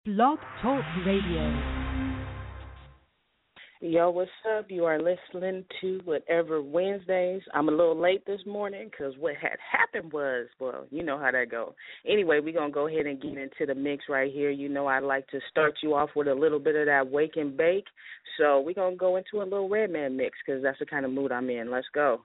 Blog Talk Radio. Yo, what's up? You are listening to Whatever Wednesdays. I'm a little late this morning because what had happened was, well, you know how that go. Anyway, we're going to go ahead and get into the mix right here. You know I like to start you off with a little bit of that wake and bake. So we're going to go into a little Redman mix because that's the kind of mood I'm in. Let's go.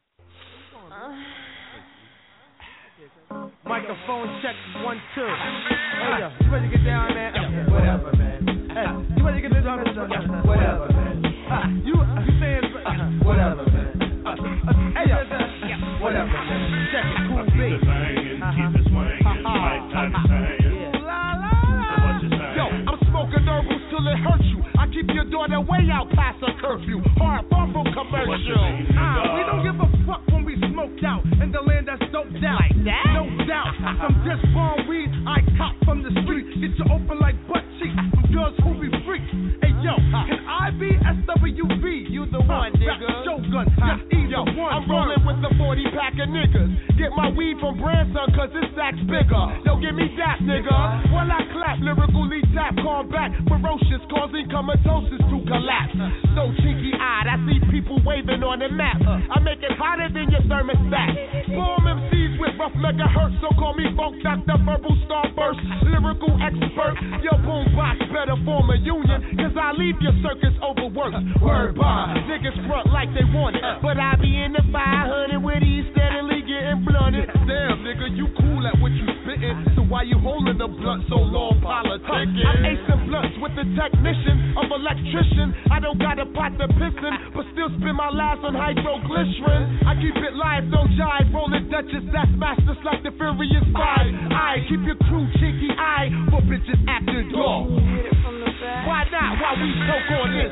Microphone check 1 2. Hey yo, you ready to get down, man? Whatever, man. Hey, you ready to get this on this? Whatever, man. You saying whatever, man. Hey yo, whatever, man. Check it, cool beat. Keep it swinging, might time to sing. Yo, I'm smoking herbals till it hurts you. I keep your daughter way out past her curfew. Hard, far from commercial. We don't give a fuck when we smoked out in the land that's doped out. Like that? No doubt. Some disborn weed I cop from the street. Get you open like butt cheeks from girls who be freaks. Hey yo, can I be SWV? You the one, nigga. Shogun, just either one. I'm rolling with the 40 pack of niggas. Get my weed from Branson cause this sack's bigger. Yo, give me that, nigga. While I clap, lyrically tap, combat, ferocious, causing comatosis to collapse. So cheeky eyed, I see people waving on the map. I make it hotter than your thermostat. Bomb MCs with rough megahertz, so call me Funk Dr. Verbal Starburst, lyrical expert. Your boombox better form a union, cause I leave your circus overworked. Word bond, niggas front like they want it, but I be in the 500 with these steadily getting blunted. Damn, nigga, you cool at what you spittin', so why you holding the blunt so long politicking? I'm acing blunts with the technician of electrician. I don't got a pot to pissin', but still spend my last on hydroglycerin. I keep it live, don't jive, rolling Dutchess, that's masters like the Furious 5. I keep your crew cheeky eye for bitches after dark. Why not? Why we choke on this?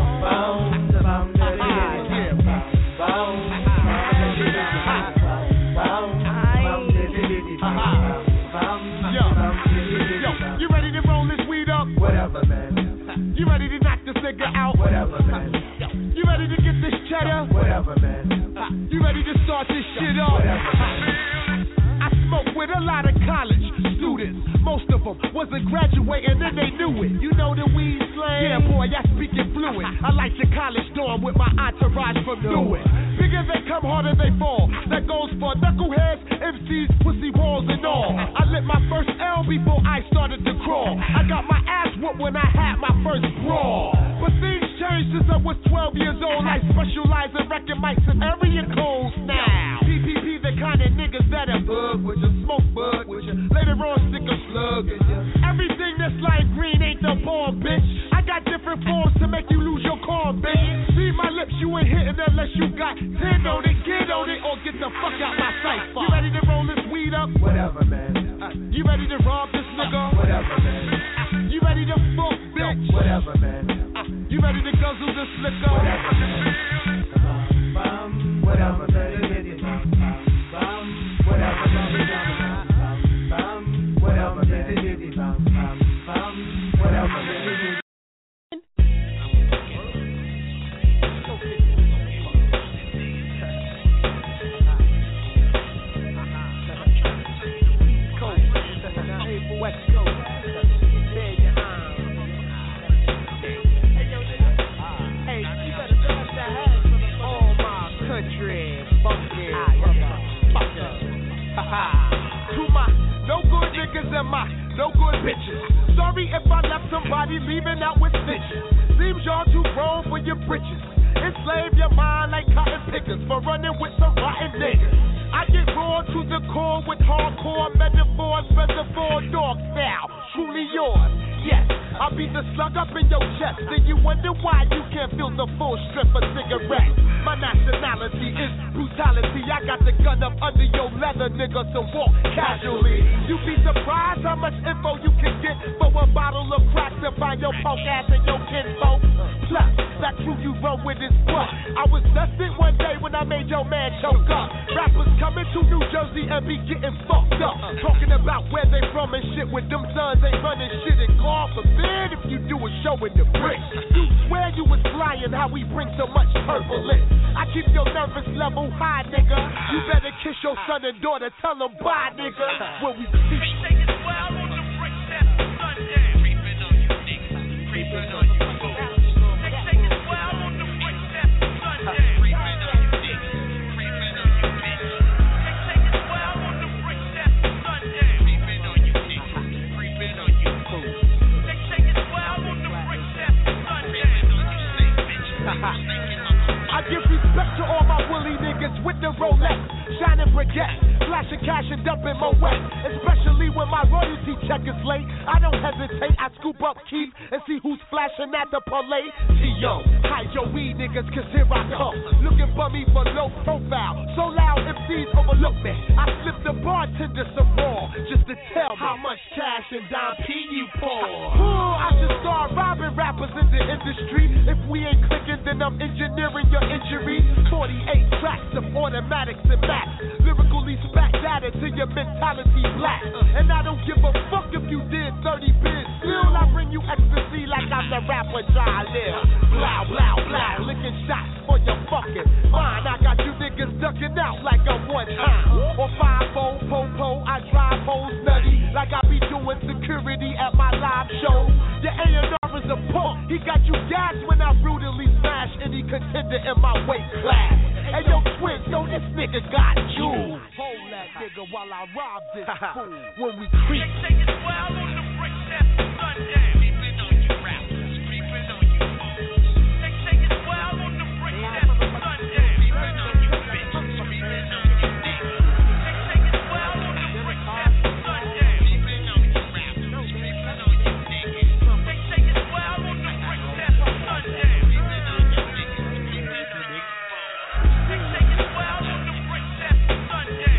Yo, you ready to roll this weed up? Whatever, man. You ready to knock this nigga out? Whatever, man. You ready to get this cheddar? Whatever, man. You ready to start this shit up? Whatever, man. I smoke with a lot of college students. Most of them wasn't graduating and they knew it. You know the weed slang? Yeah, boy, I speak it fluent. I like your college dorm with my entourage from Newark. Bigger they come, harder they fall. That goes for knuckleheads, MCs, pussy walls and all. I lit my first L before I started to crawl. I got my ass whooped when I had my first brawl. But things changed since I was 12 years old. I specialize in wrecking mics and area codes now. PPP the kind of niggas that'll bug with you, smoke bud with you. Later on stick a slug in you. Everything that's lime green ain't the porn, bitch. I got different forms to make you lose your calm, bitch. See my lips, you ain't hitting unless you got 10 on it, get on it, or get the fuck out my sight. You ready to roll this weed up? Whatever, man. You ready to rob this nigga? Whatever, man. You ready to fuck, bitch? Whatever, man. You ready to guzzle this liquor? Whatever, man. Whatever, man. Whatever, man. Whatever, man. Whatever, man. West Coast, hey, you better touch that head for all my country, funky, to my no good niggas and my no good bitches. Sorry if I left somebody leaving out with stitches. Seems y'all too grown for your britches. Enslave your mind like cotton pickers for running with some rotten niggas. I get raw to the core with hardcore metaphors, reservoir dog style, truly yours. Yes, I beat the slug up in your chest, then you wonder why you can't feel the full strip of cigarettes. My nationality is brutality. I got the gun up under your leather, nigga, so walk casually. You be surprised how much info you can get for a bottle of crack to find your punk ass and your kinfolk. Plus, that crew you run with is what? I was destined one day when I made your man choke up. Rappers coming to New Jersey and be getting fucked up. Talking about where they from and shit when them sons ain't running shit and God forbid if you do a show in the bricks. You swear you was flying how we bring so much turbulence. I keep your nervous level high, nigga. You better kiss your son and daughter, tell them bye, nigga. When we see get. Flashing cash and dumping my wet. Especially when my royalty check is late. I don't hesitate, I scoop up Keith and see who's flashing at the parlay. T.O. hide your weed niggas, cause here I come. Looking for me for low profile. So loud MCs overlook me. I slip the bartender some raw, just to tell me how much cash and dime P you pour. I should start robbing rappers in the industry. If we ain't clicking, then I'm engineering your injuries. 48 tracks of automatics and max. Lyrically spat data to your mentality black. And I don't give a fuck if you did 30 bids. Still, I bring you ecstasy like I'm the rapper John Live. Blow, blow, blow, licking shots for your fucking mind. I got you niggas ducking out like a one time. Or 5-0, po-po, I drive hoes nutty. Like I be doing security at my live show. Your A&R is a punk. He got you gassed when I brutally smash any contender in my weight class. Hey yo, twin, yo, this nigga got jewels. Hold that nigga while I rob this fool. When we creep. Take it well on the brick step Sunday. Creeping on you rappers, creeping on you fools. Take it well on the brick step Sunday. Creeping on you bitches, creeping on you niggas. Take it well on the brick step Sunday. Creeping on you rappers, creeping on you niggas. Take it well on the brick step Sunday. Creeping on you niggas, creeping on you fools. Take it well on the brick step Sunday.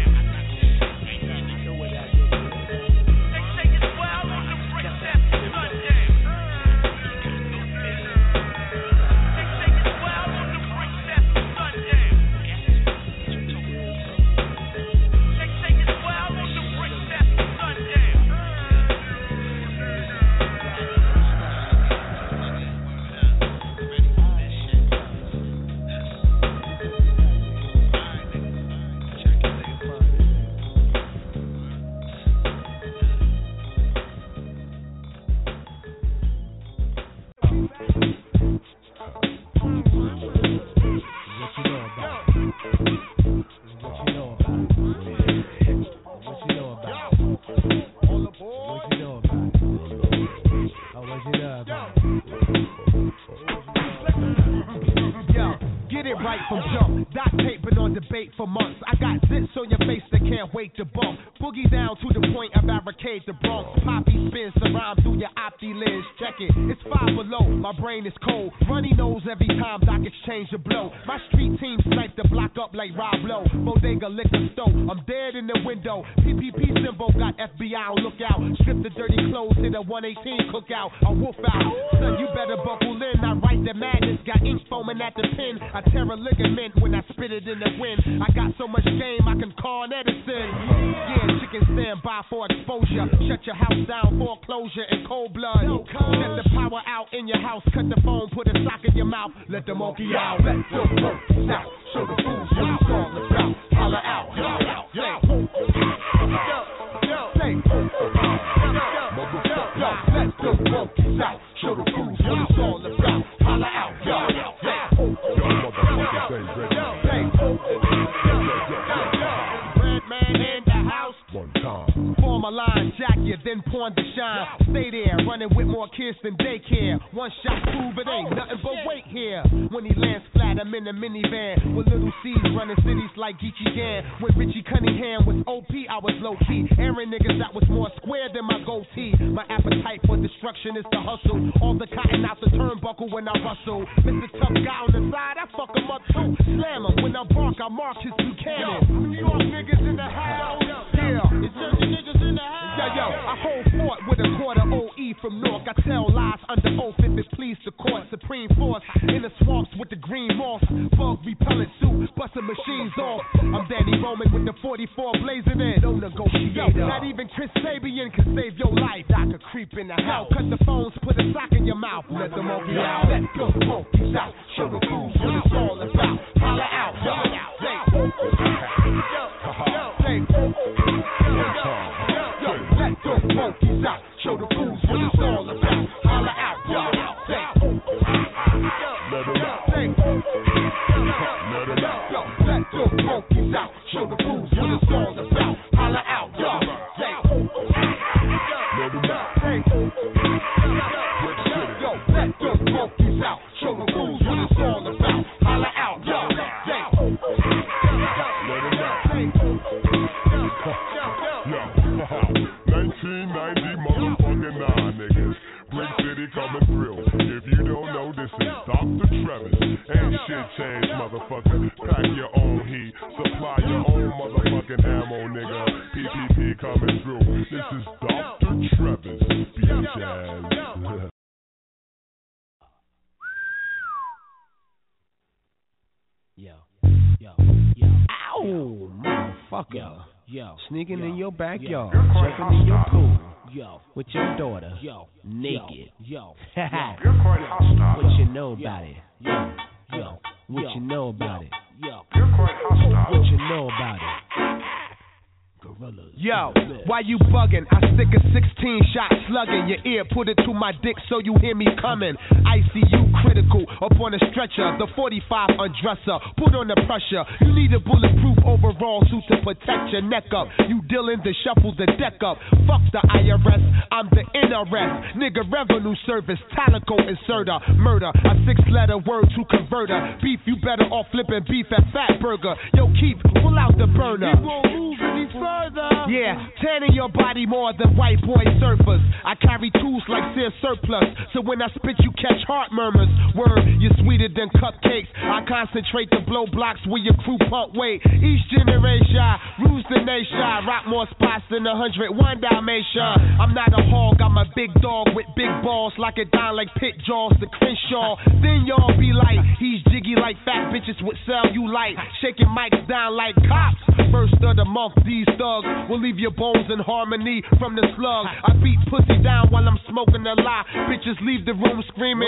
Let the monkeys out, show the fools what shit change, motherfucker. Pack your own heat, supply your own motherfucking ammo, nigga. PPP coming through. This is Dr. Trevor's Beach Jazz. Yo. Ow, motherfucker. Yo. Sneaking in your backyard, jumping in your pool. Yo. With your daughter. Yo. Naked. Yo. You're quite hostile. What you know about it? Yo. What you know about it? Yo. You're quite hostile. What you know about it? Gorillas. Yo, why you bugging? I stick a 16-shot slug in your ear, put it to my dick so you hear me coming. ICU critical, up on a stretcher, the 45 undresser, put on the pressure. You need a bulletproof overall suit to protect your neck up. You dealing the shuffle the deck up. Fuck the IRS, I'm the NRS. Nigga Revenue Service, Talico inserter. Murder, a 6-letter word to converter. Beef, you better off flipping beef at Fat Burger. Yo, Keith, pull out the burner. We won't move any further. Yeah, tanning your body more than white boy surfers. I carry tools like Sears surplus, so when I spit you catch heart murmurs. Word, you're sweeter than cupcakes. I concentrate to blow blocks where your crew pump weight. Each generation rules the nation. Rock more spots than 101 Dalmatian. I'm not a hog, I'm a big dog with big balls. Lock it down like pit jaws to Crenshaw. Then y'all be like, he's jiggy like fat bitches with cellulite. Shaking mics down like cops. First of the month, these thugs will leave your bones in harmony from the slug. I beat pussy down while I'm smoking a lie. Bitches leave the room screaming.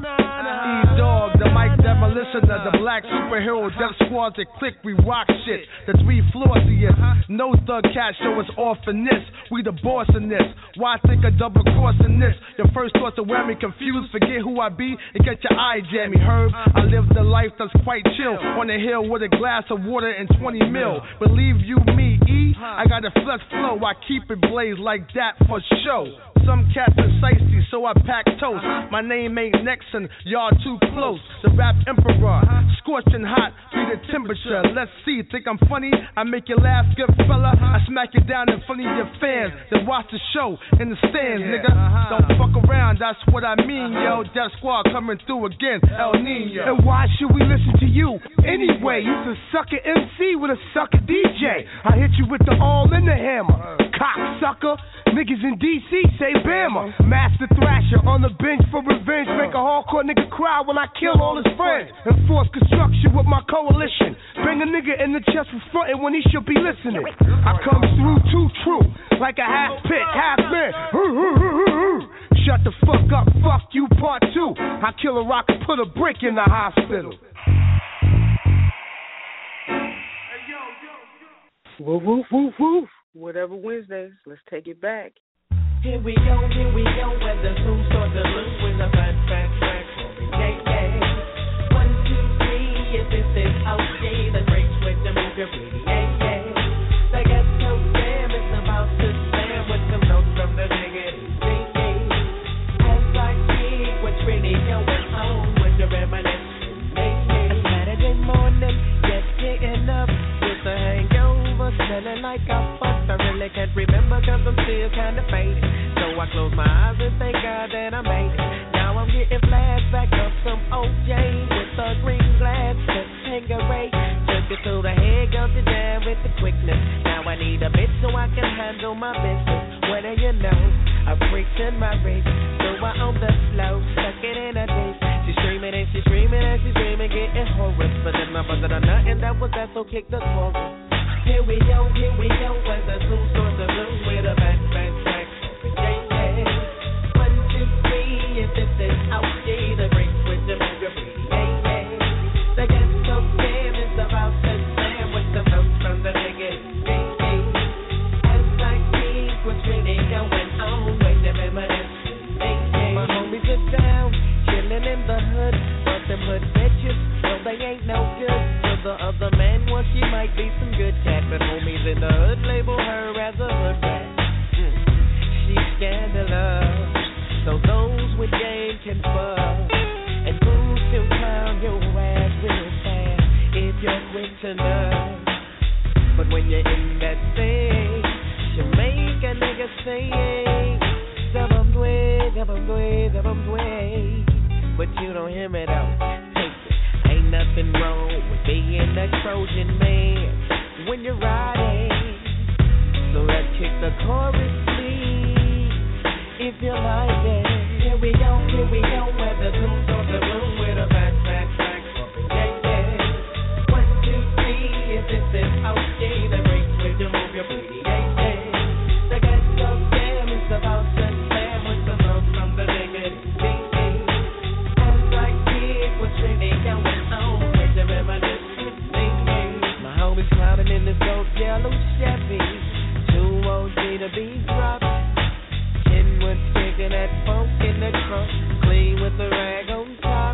E-Dog, the mic demolitioner, the black superhero, death squads that click, we rock shit. The 3 floors here. No thug cat show us off in this. We the boss in this. Why think a double cross in this? Your first thoughts are wear me confused. Forget who I be and get your eye jammy. Herb, I live the life that's quite chill. On the hill with a glass of water and 20 mil. Believe you me, E, I got a flex flow. I keep it blazed like that for show. Some cats are feisty, so I pack toast. My name ain't Nexon, y'all too close. The rap emperor, scorching hot, be the temperature. Let's see, think I'm funny? I make you laugh, good fella. I smack you down in front of your fans. Then watch the show in the stands, nigga. Don't fuck around, that's what I mean, yo. Death Squad coming through again, El Nino. And why should we listen to you? Anyway, you's a sucker MC with a sucker DJ. I hit you with the all in the hammer. Cocksucker. Niggas in DC say Bama. Master Thrasher on the bench for revenge. Make a hardcore nigga cry when I kill all his friends. Enforce construction with my coalition. Bang a nigga in the chest for frontin' when he should be listening. I come through too true, like a half pit, half man. Shut the fuck up, fuck you, part 2. I kill a rock and put a brick in the hospital. Woof, woof, woof, woof. Whatever Wednesdays, let's take it back. Here we go, when the zoom starts to loop with the back. Yeah. 1, 2, 3, yes, this is OG, the breaks with the movie, yeah. They get so damn, it's about to slam with some notes from the nigga, as I see what's really going on with the reminiscence, yeah. A Saturday morning, just getting up with the hangover, smelling like a I really can't remember cause I'm still kinda faded. So I close my eyes and thank God that I made it. Now I'm getting flashback of some OJ with a green glass, just Tangeray. Took it through the head, got it down with the quickness. Now I need a bit so I can handle my business. What do you know? A freak's in my race. So I on the flow, stuck it in a daze. She's screaming and she's screaming and she's screaming, getting horror. But then my brother done nothing that was that, so kick the chorus. Here we go, when the zoom starts to bloom with a back. Yeah. 1, 2, 3, if this is OG, the breaks with the movie, yeah. The get so damn is about to slam with the notes from the nigga, yeah. As I see what's really going on with the reminiscence, yeah. My homies are down, chilling in the hood, but them hood bitches, well they ain't no good. The other man, well, she might be some good cat, but homies in the hood label her as a hood rat. She's scandalous, so those with game can fuck, and fools can clown your ass real fast if you're quick to love. But when you're in that thing, she make a nigga say, dabam dway, but you don't hear me though. Take it. Ain't nothing nothing wrong with being a Trojan man when you're riding. So let's kick the chorus, please, if you like it. Here we go, where the tunes on the room with a back, yeah, yeah. 1, 2, 3, if this is okay, the breaks with you move your booty, yeah, yeah. The guys so damn, it's about to slam with the love from the nigga, yeah. As I kick, what's really going on with the reminiscence, yeah. My homies clowning in this old yellow Chevy, too OG to be dropped. Kenwood sticking that funk in the trunk, clean with the rag on top.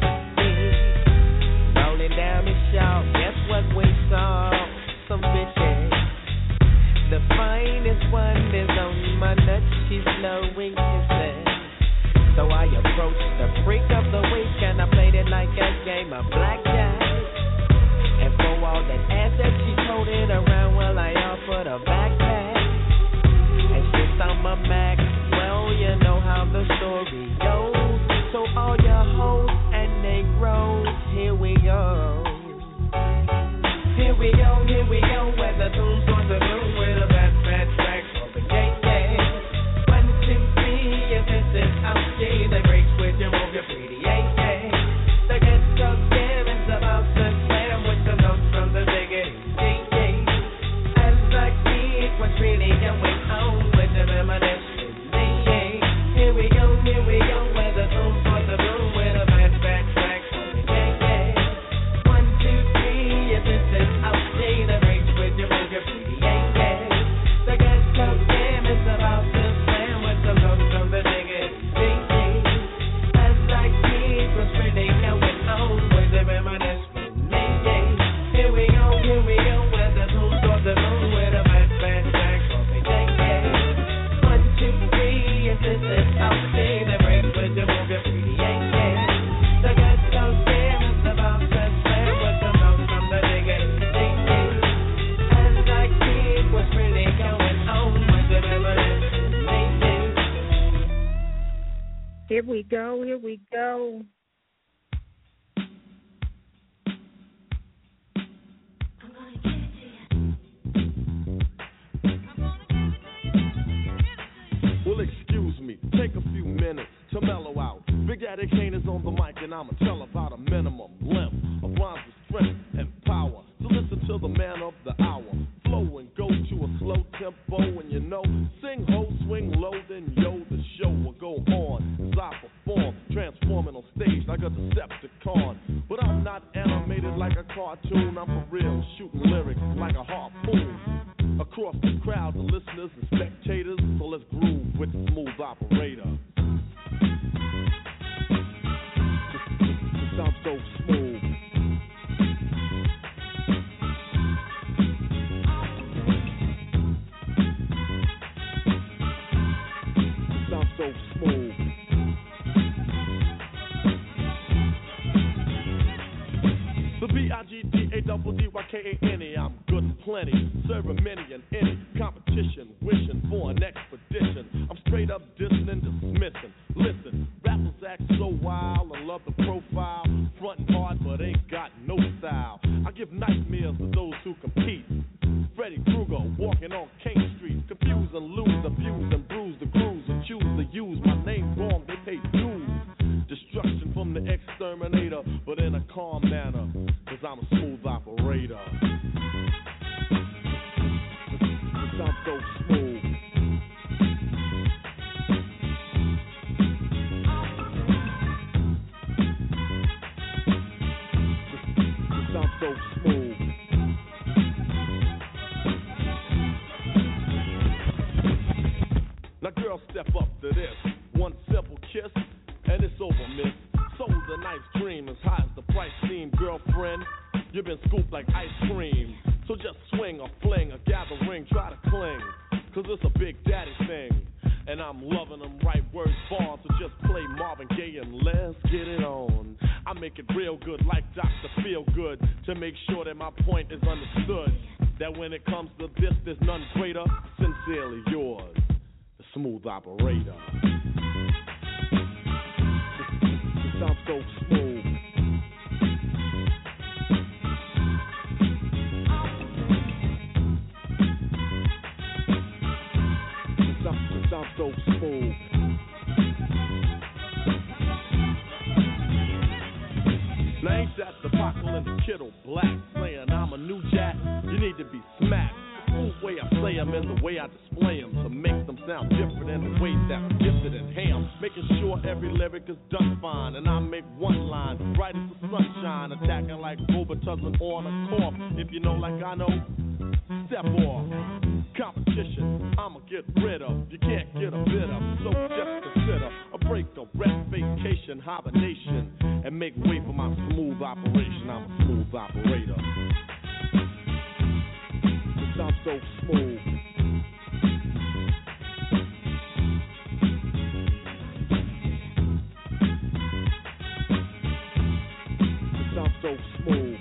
Yeah. Rolling down the shop, guess what we saw? Some bitches. The finest one is on my nuts, she's blowing kisses. So I approached the freak of the week and I played it like a game of blackjack. And for all that ass that she's holding around, well, I offered a backpack. And she's on my Mac, well, you know how the story goes. So all your hoes and Negroes, here we go. Here we go, where the tunes on the room with a bad track for the gate, yeah. 1, 2, 3, if this is OG, the breaks with you, move your pretty, yeah, yeah. The get so damn, it's about to slam with the notes from the diggity, yeah, yeah. As I kick, what's really going on with the reminiscence, yeah. Here we go, where the tunes on the room with a bad track for the gate, yeah. 1, 2, 3, if this is OG, the breaks with you, move your pretty, yeah, yeah. The get so damn, it's about to slam with the notes from the diggity, yeah, yeah. As I kick, what's really going on with the reminiscence, yeah. Here we go, where the tunes on the room with a bad track for the gate, yeah. 1, 2, 3, if this is OG, the breaks with you, move your pretty, yeah, yeah. The get so damn, it's about to slam with the notes from the diggity, yeah, yeah. As I kick, what's really going on with the reminiscence, yeah, yeah. Here we go. Well, excuse me, take a few minutes to mellow out. Big Daddy Kane is on the mic, and I'ma tell about a minimum length of rhymes with strength and power. So listen to the man of the hour. Flow and go to a slow tempo, and you know, sing ho, swing low, then yo, the show will go on. As I perform, transforming on stage like a Decepticon. But I'm not animated like a cartoon, I'm for real, shooting lyrics like a harpoon. Across the crowd, the listeners and spectators, so let's groove with the smooth operator. This sounds so smooth. This sounds so smooth. The B-I-G-D-A-double-D-Y-K-A-N-E, I'm good and plenty, serving many and any competition, wishing for an expedition. I'm straight up dissing and dismissing. Listen, rappers act so wild, I love the profile, frontin' hard but ain't got no style. I give nightmares to those who compete. Freddy Krueger walking on King Street, confuse and lose, abuse and bruise the grooves, and choose to use my name wrong, they pay dues. Destruction from the exterminator, but in a calm manner, cause I'm a smooth operator. This sounds so smooth. This sounds so smooth. Now girl, step up to this. One simple kiss, and it's over, miss. Sold a nice dream as high as the price seemed, girlfriend. You've been scooped like ice cream. So just swing or fling or gather ring, try to cling. Cause it's a Big Daddy thing. And I'm loving them right words bars. So just play Marvin Gaye and let's get it on. I make it real good like Dr. Feelgood to make sure that my point is understood. That when it comes to this, there's none greater. Sincerely yours, the smooth operator. Sounds so smooth. Kittle Black saying I'm a new jack, you need to be smacked. The way I say them and the way I display them to make them sound different in the way that I'm gifted and ham. Making sure every lyric is done fine, and I make one line bright as the sunshine, attacking like Robitussin on a corp. If you know like I know, step off. Competition, I'ma get rid of. You can't get a bit of. So just consider a break, a rest, vacation, hibernation, and make way for my smooth operation. I'm a smooth operator. I'm so smooth. I'm so smooth.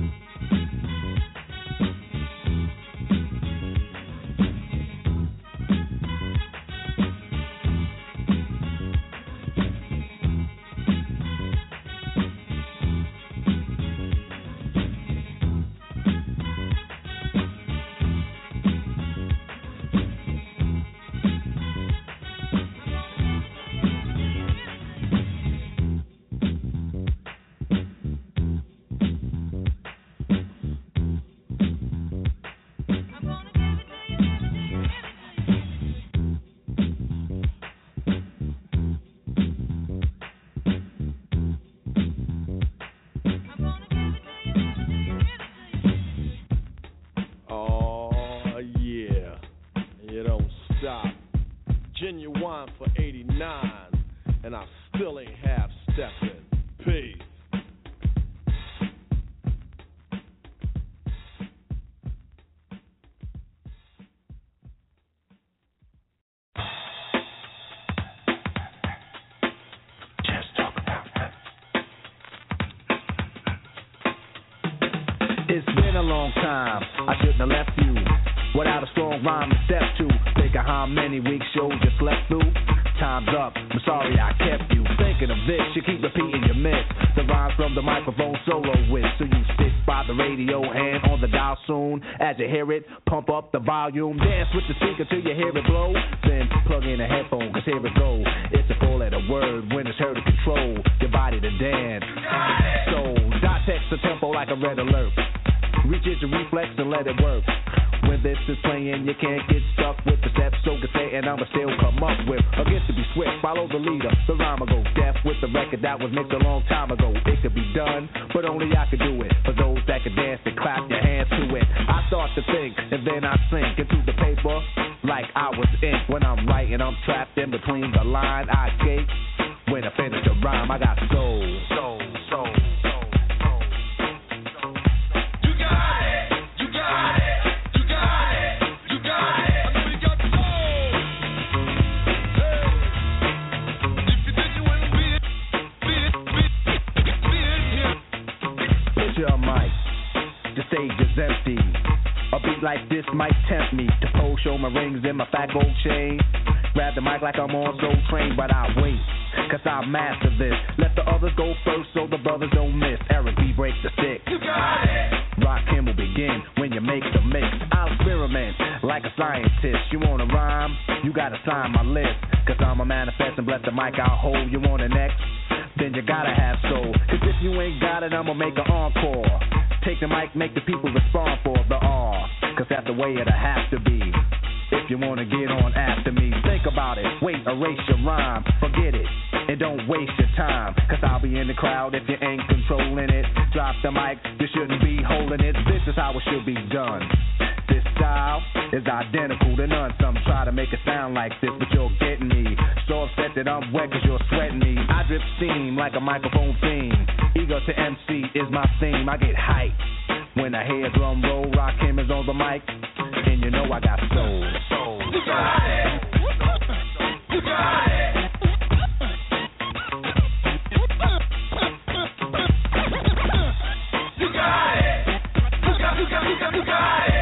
Genuine for 89, and I still ain't half stepping. Peace. Just talk about that. It's been a long time. I shouldn't have left you without a strong rhyme to step to. Think of how many weeks shows you slept through. Time's up, I'm sorry I kept you thinking of this. You keep repeating your miss the rhymes from the microphone solo with. So you sit by the radio, hand on the dial soon. As you hear it, pump up the volume. Dance with the speaker till you hear it blow. Then plug in a headphone, cause here it go. It's a four-letter word when it's heard to control your body to dance. So dot text the tempo like a red alert. Reach it your reflex and let it work. When this is playing, you can't get stuck with the steps. So can say, and I'ma still come up with a gift to be swift. Follow the leader, the rhyme will go deaf with the record that was mixed a long time ago. It could be done, but only I could do it. For those that can dance and clap your hands to it. I start to think, and then I sink into the paper like I was ink. When I'm writing, I'm trapped in between the line. I escape when I finish the rhyme. I got soul. Stage is empty. A beat like this might tempt me to pose, show my rings and my fat gold chain. Grab the mic like I'm on Soul Train, but I wait, cause I master this. Let the others go first so the brothers don't miss. Eric B breaks the stick. You got it. Rakim will begin when you make the mix. I'll experiment like a scientist. You wanna rhyme? You gotta sign my list. Cause I'm a manifest and bless the mic I'll hold. You want it next? Then you gotta have soul. Cause if you ain't got it, I'ma make an encore. Take the mic, make the people respond for the R. Cause that's the way it'll have to be. If you wanna get on after me, think about it. Wait, erase your rhyme, forget it, and don't waste your time. Cause I'll be in the crowd if you ain't controlling it. Drop the mic, you shouldn't be holding it. This is how it should be done. This style is identical to none. Some try to make it sound like this, but you're getting me so upset that I'm wet cause you're sweating me. I drip steam like a microphone theme. Ego to MC is my theme. I get hype when I hear drum roll. Rakim is on the mic, and you know I got soul. You got it. You got it. You got it. You got it.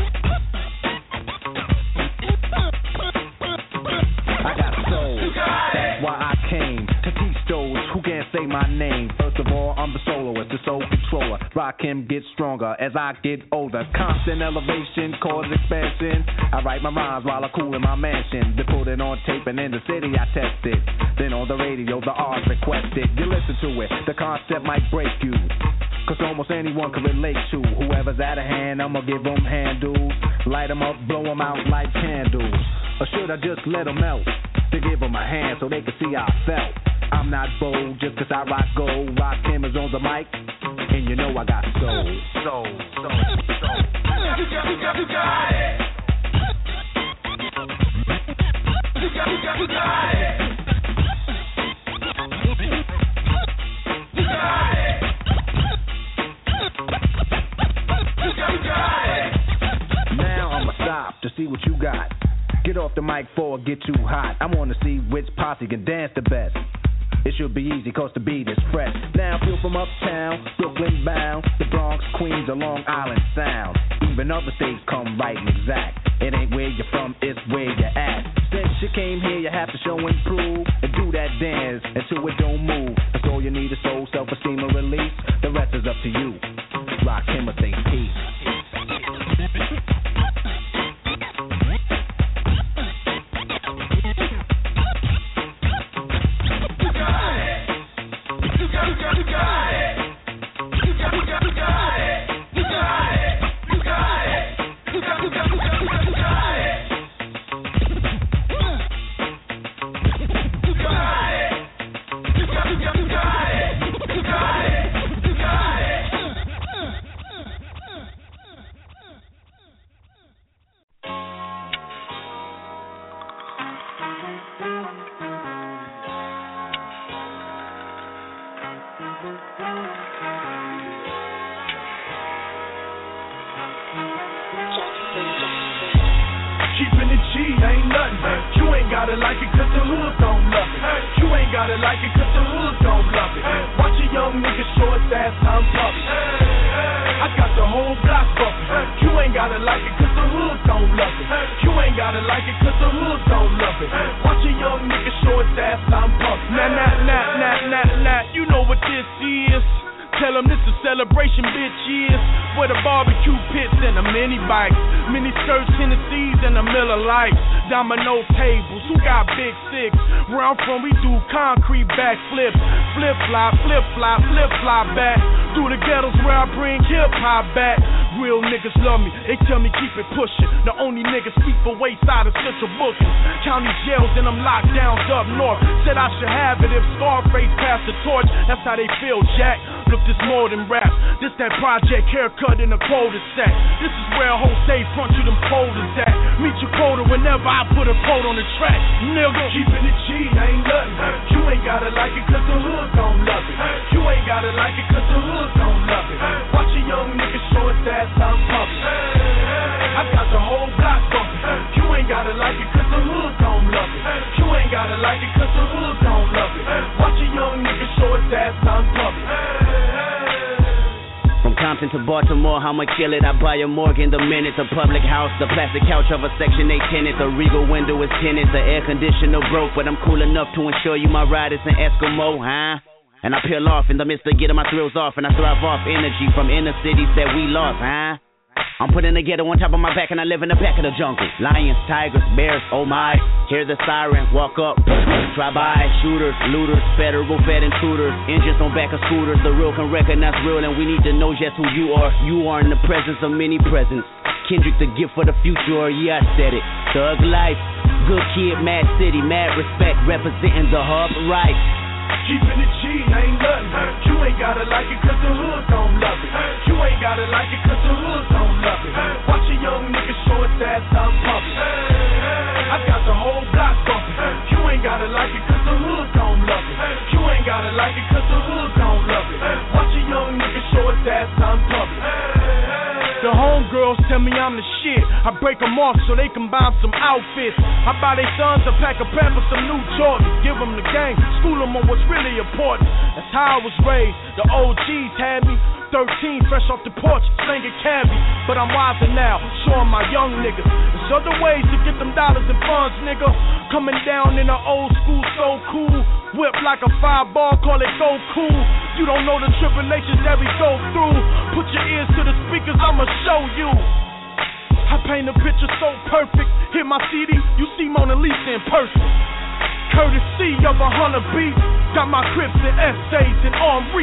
I got soul. That's why I came to teach those who can't say my name. First of all, I'm the soloist, the soul controller. Rakim gets stronger as I get older. Constant elevation, cause expansion. I write my rhymes while I cool in my mansion. They put it on tape and in the city I test it. Then on the radio, the R's requested. You listen to it, the concept might break you. Cause almost anyone can relate to whoever's out of hand, I'ma give them handles. Light them up, blow them out like candles. Or should I just let them melt? To give them a hand so they can see how I felt. I'm not bold just cause I rock gold. Rock Timbers on the mic, and you know I got soul. Soul. You got it. You got it. You got it. Now I'ma stop to see what you got. Get off the mic before it get too hot. I wanna see which posse can dance the best. It should be easy cause the beat is fresh. Now feel from uptown, Brooklyn bound, the Bronx, Queens, or Long Island Sound. Even other states come right and exact. It ain't where you're from, it's where you're at. Since you came here, you have to show and prove and do that dance until it don't move. That's all you need is soul, self-esteem, and release. The rest is up to you. Rock him or say peace. Keeping it G ain't nothing. You ain't gotta like it cause the hood don't love it. You ain't gotta like it cause the hood don't love it. Watch a young nigga show his ass I'm puppy. I got the whole block bumping. You ain't gotta like it cause the hood don't love it. You ain't gotta like it cause the hood don't love it. Watch a young nigga show his ass I'm puppy. Nah, you know what this is. Tell them this a celebration, bitch, yes. Where the barbecue pits and the mini bikes, mini skirts, Tennessees, and the Miller Lights. Domino tables, who got big six? Where I'm from, we do concrete backflips. Flip-flop back. Through the ghettos where I bring hip-hop back. Real niggas love me, they tell me keep it pushing. The only niggas speak for wayside of central bookings. County jails and them lockdowns up north. Said I should have it if Scarface passed the torch. That's how they feel, Jack. Look, this more than rap. This that project haircut in a cul-de-sac. This is where Jose front you them quotas at. Meet your quota whenever I put a quote on the track. Nigga, keeping it G ain't nothing. You ain't gotta like it cause the hood don't love it. You ain't gotta like it cause the hood don't love it. Watch a young nigga show his ass I'm pumping. I got the whole block bumping. You ain't gotta like it cause the hood don't love it. You ain't gotta like it cause the hood don't love it. Watch a young nigga show his ass I'm pumping. From Compton to Baltimore, I'ma kill it. I buy a Morgan the minute. The public house, the plastic couch of a Section 8 tenant. The Regal window is tinted. The air conditioner broke, but I'm cool enough to ensure you my ride is an Eskimo, huh? And I peel off in the midst of getting my thrills off, and I thrive off energy from inner cities that we lost, huh? I'm putting the ghetto on top of my back, and I live in the back of the jungle. Lions, tigers, bears, oh my. Hear the siren, walk up, drive by. Shooters, looters, federal fed intruders. Engines on back of scooters. The real can recognize real, and we need to know just who you are. You are in the presence of many presents. Kendrick, the gift for the future, yeah, I said it. Thug life, good kid, mad city, mad respect, representing the hub right. Keeping it G ain't nothing. You ain't gotta like it cause the hood don't love it. You ain't gotta like it cause the hood don't love it. Watch a young nigga show his ass I'm pumping. I got the whole block bumping. You ain't gotta like it cause the hood don't love it. You ain't gotta like it cause the hood don't love it. Watch a young nigga show his ass I'm pumping. The homegirls tell me I'm the shit. I break them off so they can buy some outfits. I buy their sons a pack of pep for some new Jordans. Give them the game, school them on what's really important. That's how I was raised. The OGs had me 13, fresh off the porch, slinging cabbie. But I'm wiser now, showing my young niggas there's other ways to get them dollars and funds, nigga. Coming down in an old school, so cool. Whip like a fireball, call it go cool. You don't know the tribulations that we go through. Put your ears to the speakers, I'ma show you. I paint a picture so perfect. Hit my CD, you see Mona Lisa in person. Courtesy of 100 beats. Got my Crips and essays in arm reach.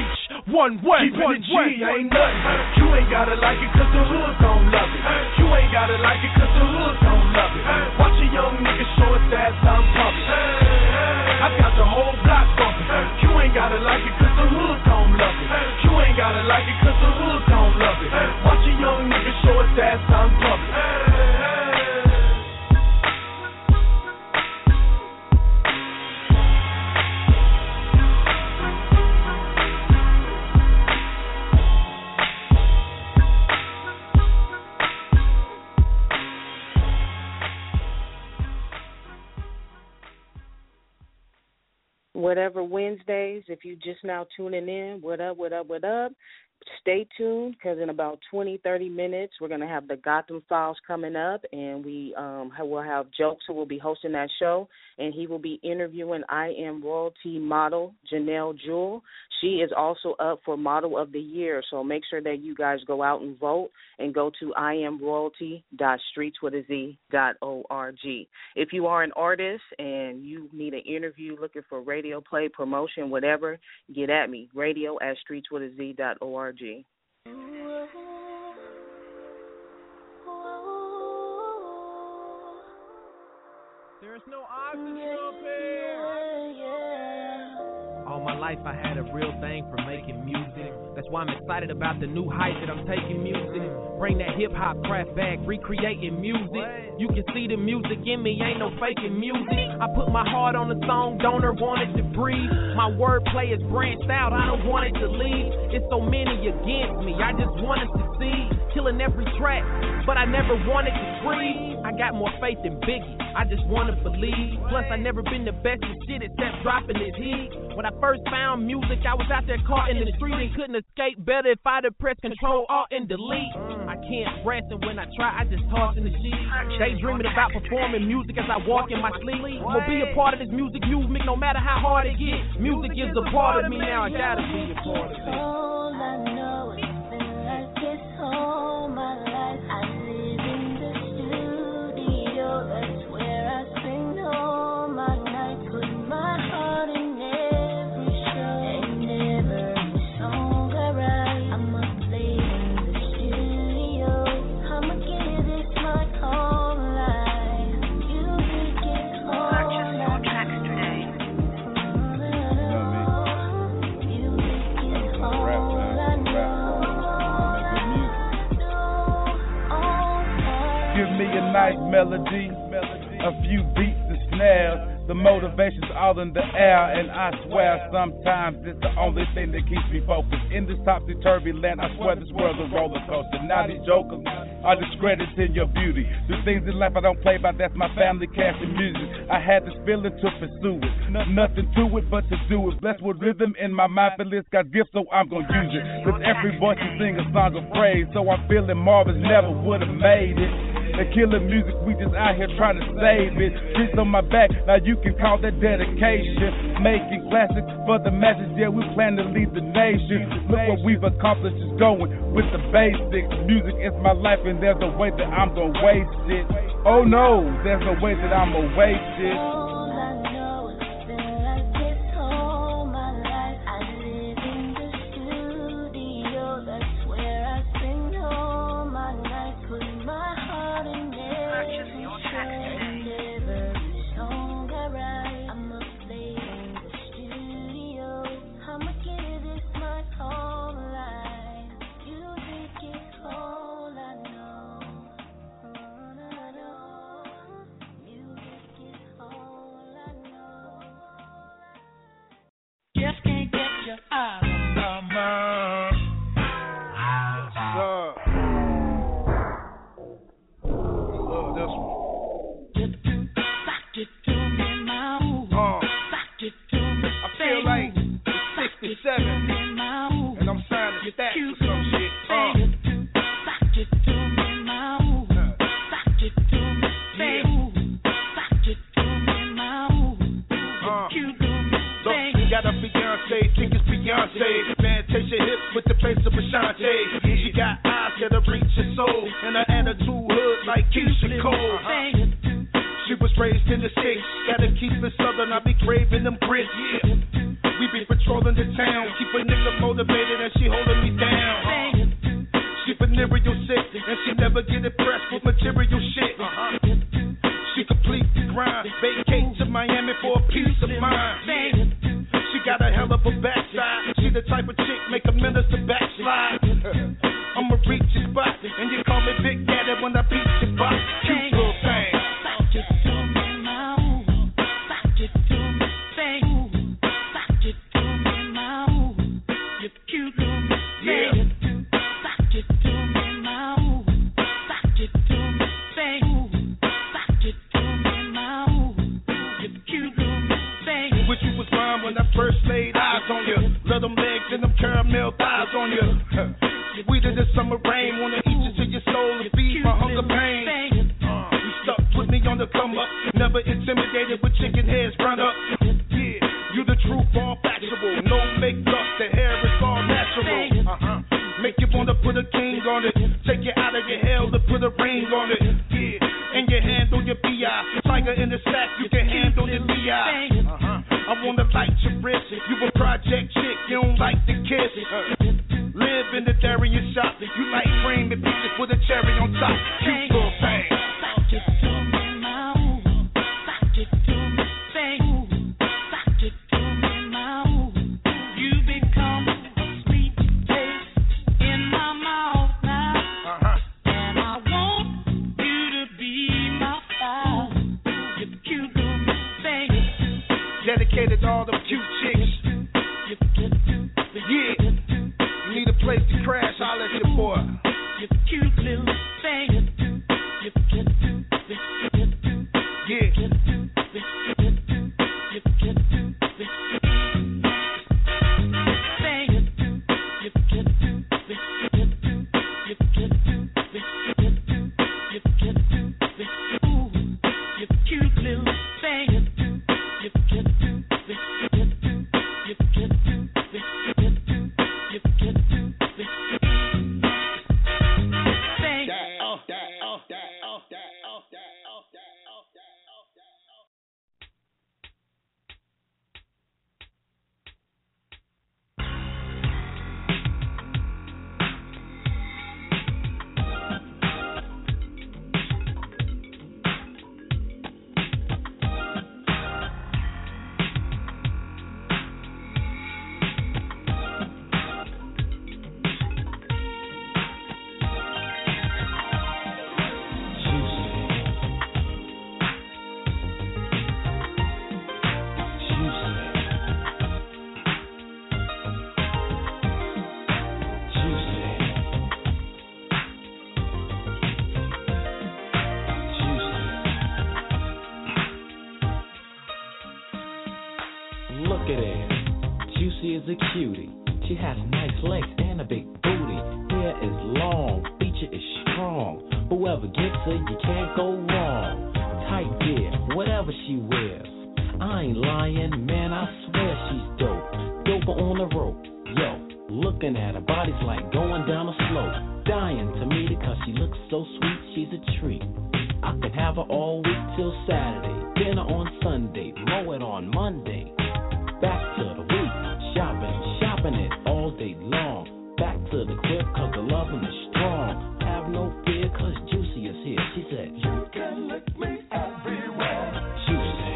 one way. Keeping it G ain't nothing. You ain't gotta like it cause the hood gon' love it. You ain't gotta like it cause the hood gon' love it. Watch a young nigga show his ass I'm pumping. I got the whole block bumping. You ain't gotta like it cause the hood gon' love it. You ain't gotta like it cause the hood gon' love it. Watch a young nigga show his ass I'm pumping. Whatever Wednesdays, if you just now tuning in, what up? Stay tuned because in about 20, 30 minutes, we're going to have the Gotham Files coming up, and we will have Jokes who will be hosting that show, and he will be interviewing I Am Royalty model Janelle Jewell. She is also up for Model of the Year, so make sure that you guys go out and vote and go to iamroyalty.streetswithaz.org. If you are an artist and you need an interview, looking for radio play, promotion, whatever, get at me, radio@streetswithaz.org. There's no oxygen up here. All my life I had a real thing for making music. That's why I'm excited about the new height that I'm taking music. Bring that hip-hop craft back, recreating music. You can see the music in me, ain't no faking music. I put my heart on the song, donor wanted to breathe. My wordplay is branched out, I don't want it to leave. It's so many against me, I just want to succeed. Killing every track, but I never wanted to breathe. I got more faith than Biggie, I just want to believe. Plus I never been the best at shit except dropping this heat. When I first found music, I was out there caught in the street and couldn't escape better if I'd have pressed Control, Alt, and Delete. I can't rest, and when I try, I just toss in the sheet. Daydreaming about performing music as I walk in my sleep. I'ma be a part of this music movement no matter how hard it gets. Music is a part of me now, I gotta be a part of it. All I know is been like this all my life. I live in the studio, that's where I spend all my nights. Put my heart in every show, and every song I write, I'ma play in the studio. I'ma give this my whole life. Music is all purchase your tracks today. Give me a nice melody, a few beats and snares. The motivation's all in the air, and I swear sometimes it's the only thing that keeps me focused. In this topsy-turvy land, I swear this world's a roller coaster. Now these jokers are discrediting your beauty. The things in life I don't play by, that's my family, cash, and music. I had this feeling to pursue it. Nothing to it but to do it. Blessed with rhythm in my mind, for this God's gift, so I'm gonna use it. With every voice you sing a song of praise, so I'm feeling marvelous, never would've made it. The killing music, we just out here trying to save it. Streets on my back, now you can call that dedication. Making classics for the masses, yeah, we plan to lead the nation. Look what we've accomplished, just going with the basics. Music is my life, and there's no way that I'm gonna waste it. Oh no, there's no way that I'm gonna waste it. Music is all town. Keep a nigga motivated and she holding me down. She venereal sick and she never get impressed with material shit. She complete the grind, vacate to Miami for a peace of mind. She got a hell of a backside. She the type of chick make a minister backslide. I'ma reach your spot and you call me Big Daddy when I beat your box. Cute little thing. First laid eyes on you, let them legs and them caramel thighs on you. Sweeter than summer rain, wanna eat you to your soul and feed my hunger pain. You stuck with me on the come up, never intimidated with chicken heads run up. Yeah, you the truth, all factual, no makeup, the hair is all natural. Make you wanna put a king on it, take you out of your hell to put a ring on it. Yeah, and you handle your BI, tiger in the sack, you can handle the BI. I wanna light your wrist. You a project chick, you don't like the kiss. Live in the Darien shop. You like cream and peaches with a cherry on top. Cute little thing. Dedicated to all them cute chicks. Yeah, you need a place to crash, I'll let your boy. You cute little thing. Yeah. Juicy is a cutie. She has nice legs and a big booty. Hair is long, feature is strong. Whoever gets her, you can't go wrong. Tight gear, whatever she wears. I ain't lying, man, I swear she's dope. Doper on the rope, yo. Looking at her, body's like going down a slope. Dying to meet her cause she looks so sweet, she's a treat. I could have her all week till Saturday. Dinner on Sunday, mow it on Monday. Back to the week, shopping it all day long. Back to the crib cause the loving is strong. Have no fear cause Juicy is here. She said, you can lick me everywhere. Juicy.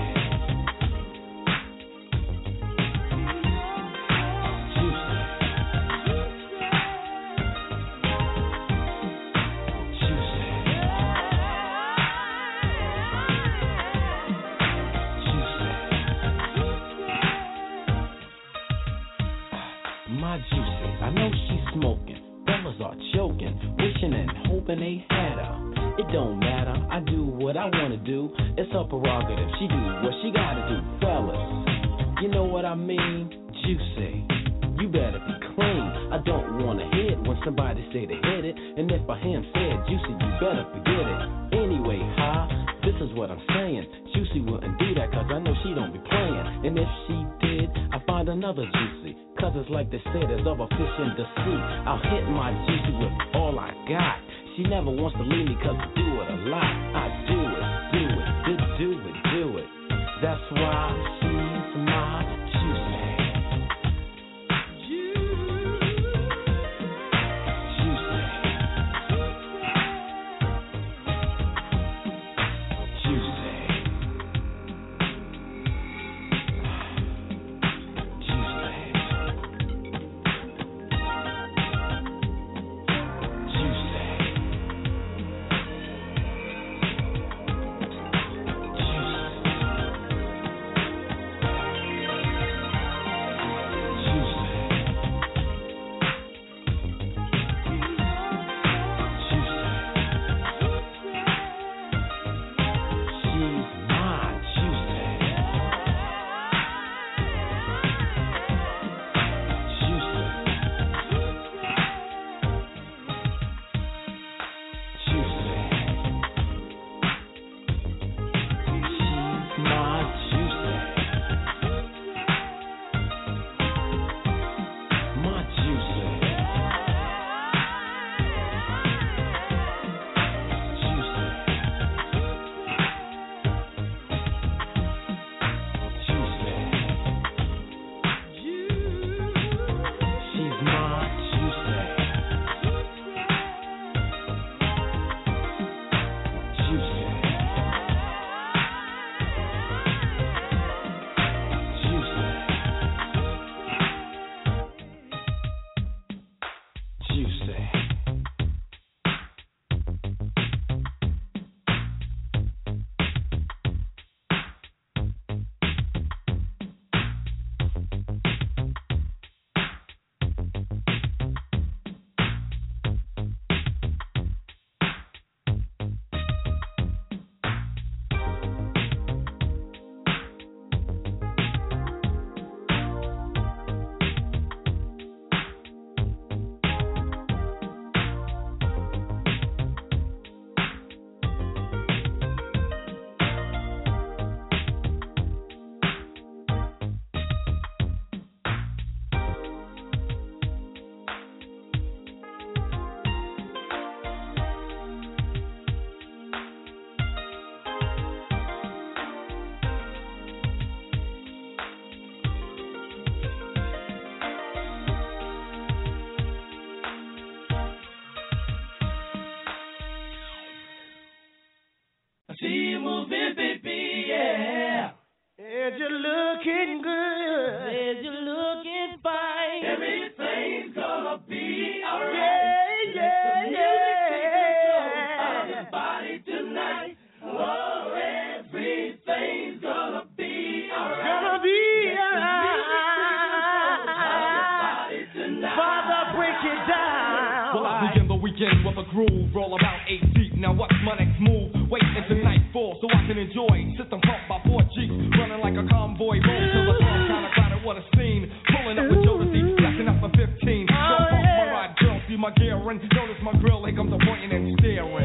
My Juicy, I know she's smoking. Fellas are choking, wishing and hoping they had her. It don't matter, I do what I wanna do. It's her prerogative, she do what she gotta do. Fellas, you know what I mean? Juicy, you better be clean. I don't wanna hit when somebody say they hit it. And if I hear him say it, Juicy, you better forget it. Anyway, this is what I'm saying. Juicy wouldn't do that cause I know she don't be playing. And if she did, I'll find another Juicy. Cause it's like they say, there's other fish in the sea. I'll hit my Juicy with all I got. She never wants to leave me cause I do it a lot. I do it. That's why she's my Juicy. begin with a groove, roll about 8 deep. Now what's my next move? Wait until nightfall so I can enjoy. System pumped by 4 Jeeps, running like a convoy. Roll till the club kinda crowded, what a scene. Pulling up with Jodeci, stacking up for 15. Don't pump my ride, girl, see my gear and notice my grill. Here comes a pointing and staring.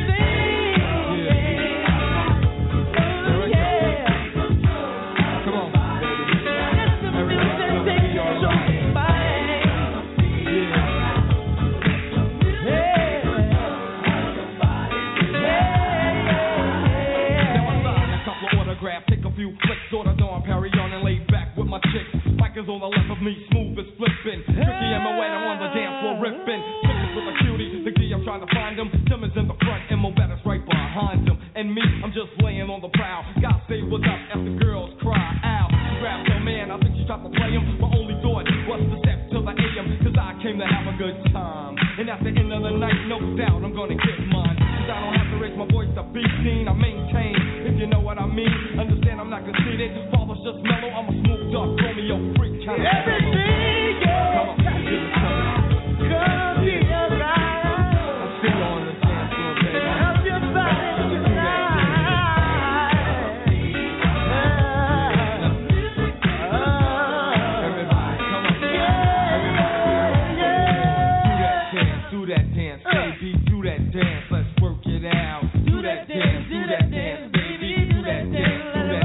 Sorta dawn, Perry on and laid back with my chicks. Bikers on the left of me, smooth as flipping. Tricky and Moetta on the dance floor ripping. Chickens with a cutie, the key I'm trying to find him. Tim is in the front and Moetta's right behind him. And me, I'm just laying on the prowl. God say what's up as the girls cry out. She grabbed her man, I think she tried to play him. My only thought was to step to the AM, cause I came to have a good time. And at the end of the night, no doubt I'm gonna get mine. Cause I don't have to raise my voice to be seen, I maintain. If you know what I mean, understand I'm not conceited. Father's just mellow, I'm a smooth dark Romeo freak kind of everything, yeah. Come on, give it to me. Come be alright. I'm still on the dance floor, baby. Help your body tonight. Everybody, come on. Everybody, do that dance, baby, do that dance. Let's work it out. Do that dance, do that dance, baby, do that dance.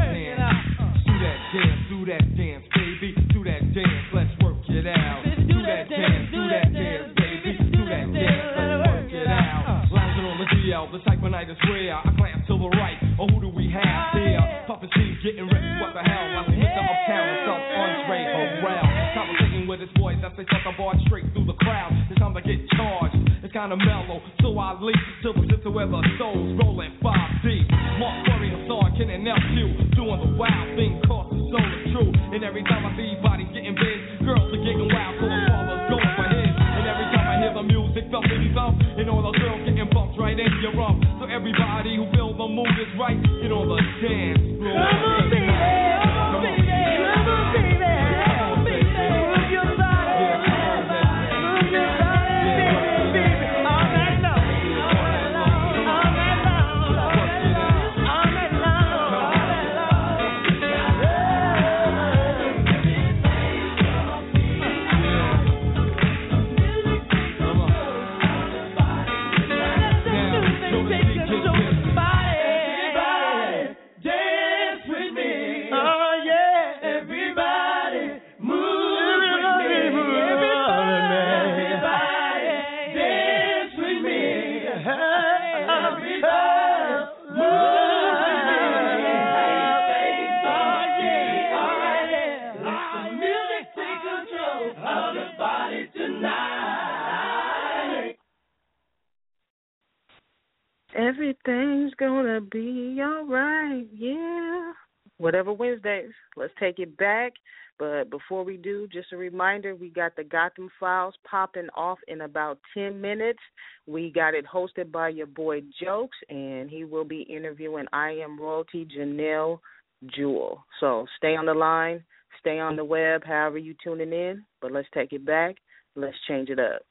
Do that dance, baby, do that dance, let's work it out. Do that dance, baby, do that dance, let's work it out. Lounging on the DL, the type of night is rare. I glance to the right, oh who do we have here? Puffin' Steve getting ready, what the hell? I see Mr. Uptown and South Andre Harrell. Conversating with his boys as they tuck a bar straight through the crowd. It's time to get charged, it's kinda mellow, so I leap to the sister where the soul's rolling 5 deep. Mark Curry, Hassan, Ken and Nephew, doing the wild thing, cause the soul is true. And every time I see bodies getting big, girls are getting wild, so the father's going for his. And every time I hear the music, something thump, and all the girls getting bumped right in your rump. So everybody who feels the mood is right, get on the dance floor. Come on, baby, come on, baby, come on, baby, move your body, move your body, baby, all night long, all night long, all night long, all night long, all night long. Everything's gonna be alright, yeah. Whatever Wednesdays, let's take it back. But before we do, just a reminder, we got the Gotham Files popping off in about 10 minutes. We got it hosted by your boy Jokes, and he will be interviewing I Am Royalty Janelle Jewel. So stay on the line, stay on the web, however you tuning in. But let's take it back. Let's change it up.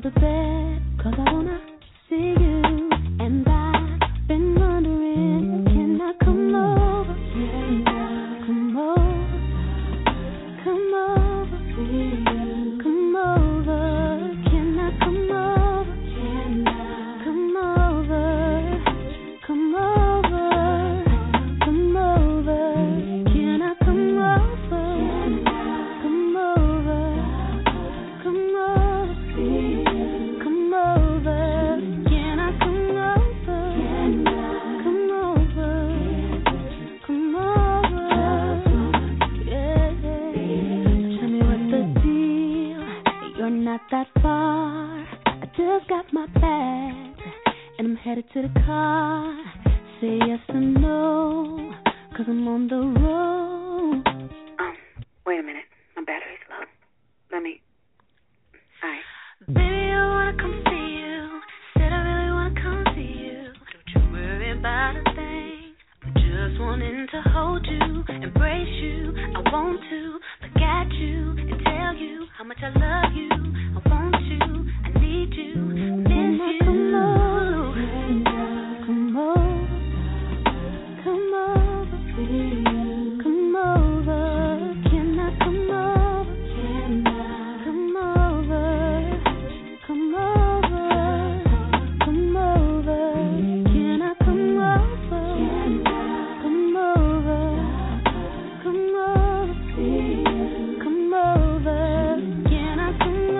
the bed, 'cause I wanna see you. And I've been wondering, can I come over? Come over, come over, come over. Can I come over? Come over, come over, come over. Can I come over? Come over, come over, come over. Can I come over? Come over, come over. Yeah. Tell me what's the deal? You're not that far. I just got my bags and I'm headed to the car. Say yes or no, 'cause I'm on the road. Wait a minute. My battery's low. Let me. Alright. Baby, I wanna come see you. Said I really wanna come see you. Don't you worry about a thing. I'm just wanting to hold you, embrace you. I want to look at you and tell you how much I love you. I want you, I need you, miss you. Come over, come over, come over, come over. Can I come over? Come over, come over, come over. Can I come over? Come over, come over, come over. Can I come over?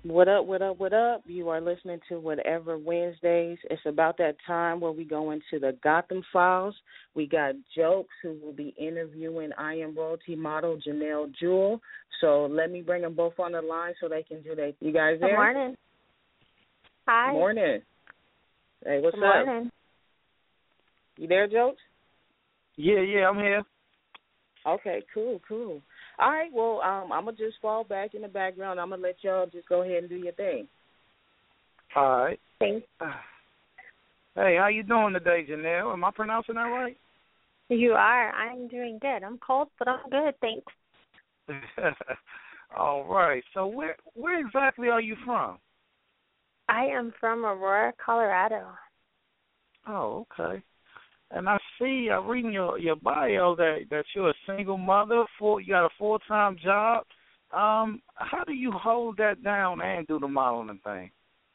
What up, what up, what up? You are listening to Whatever Wednesdays. It's about that time where we go into the Gotham Files. We got Jokes, who will be interviewing I Am Royalty model Janelle Jewel. So let me bring them both on the line so they can do that. You guys there? Good morning. Hi. Good morning. Hey, what's Good up? morning. You there, Jokes? Yeah, I'm here. Okay, cool. All right, well, I'm going to just fall back in the background. I'm going to let y'all just go ahead and do your thing. All right. Thanks. Hey, how you doing today, Janelle? Am I pronouncing that right? You are. I'm doing good. I'm cold, but I'm good, thanks. All right. So where exactly are you from? I am from Aurora, Colorado. Oh, okay. And I'm reading your bio that you're a single mother. You got a full-time job. How do you hold that down and do the modeling thing?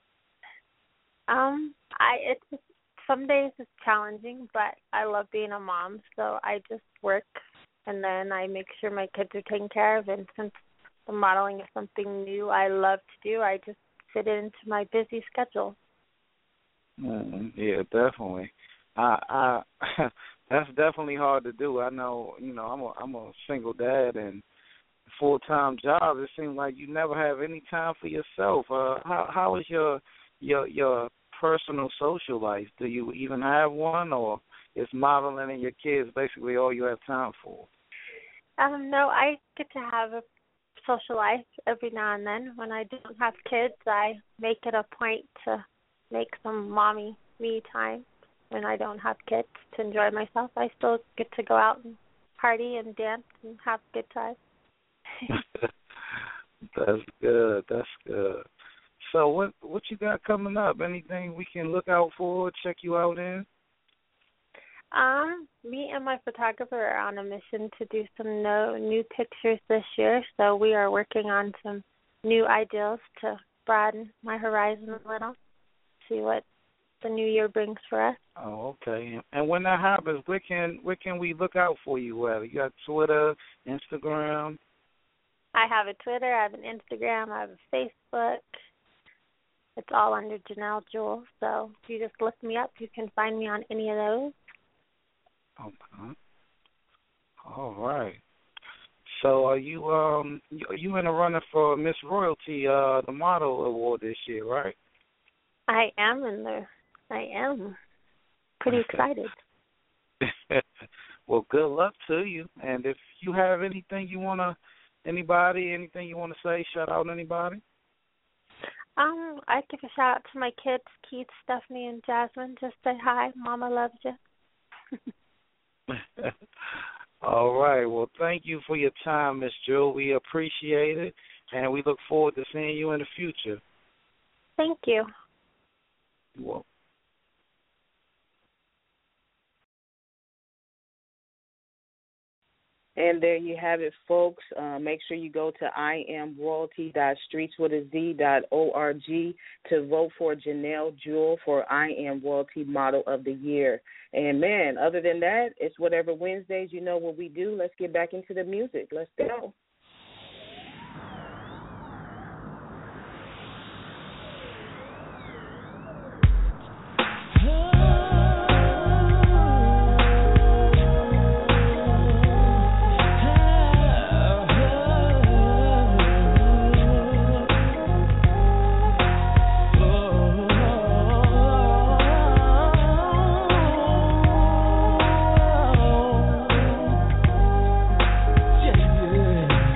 It's some days it's challenging, but I love being a mom, so I just work and then I make sure my kids are taken care of. And since the modeling is something new I love to do, I just fit it into my busy schedule. Yeah, definitely. I that's definitely hard to do. I know, I'm a single dad and full-time job. It seems like you never have any time for yourself. How is your personal social life? Do you even have one, or is modeling and your kids basically all you have time for? No, I get to have a social life every now and then. When I don't have kids, I make it a point to make some mommy me time. When I don't have kids to enjoy myself, I still get to go out and party and dance and have a good time. That's good. So what you got coming up? Anything we can look out for, check you out in? Me and my photographer are on a mission to do some new pictures this year, so we are working on some new ideals to broaden my horizon a little, see what the new year brings for us. Oh, okay. And when that happens, where can we look out for you at? You got Twitter, Instagram? I have a Twitter, I have an Instagram, I have a Facebook. It's all under Janelle Jewel. So if you just look me up, you can find me on any of those. Okay. All right. So are you in a running for Miss Royalty, the model award this year, right? I am in there. I am pretty excited. Well, good luck to you. And if you have anything you want to say, shout out anybody? I give a shout out to my kids, Keith, Stephanie, and Jasmine. Just say hi. Mama loves you. All right. Well, thank you for your time, Miss Jewel. We appreciate it, and we look forward to seeing you in the future. Thank you. You're welcome. And there you have it, folks. Make sure you go to iamroyalty.streetswithaz.org to vote for Janelle Jewel for I Am Royalty Model of the Year. And, man, other than that, it's Whatever Wednesdays. You know what we do. Let's get back into the music. Let's go. Yeah.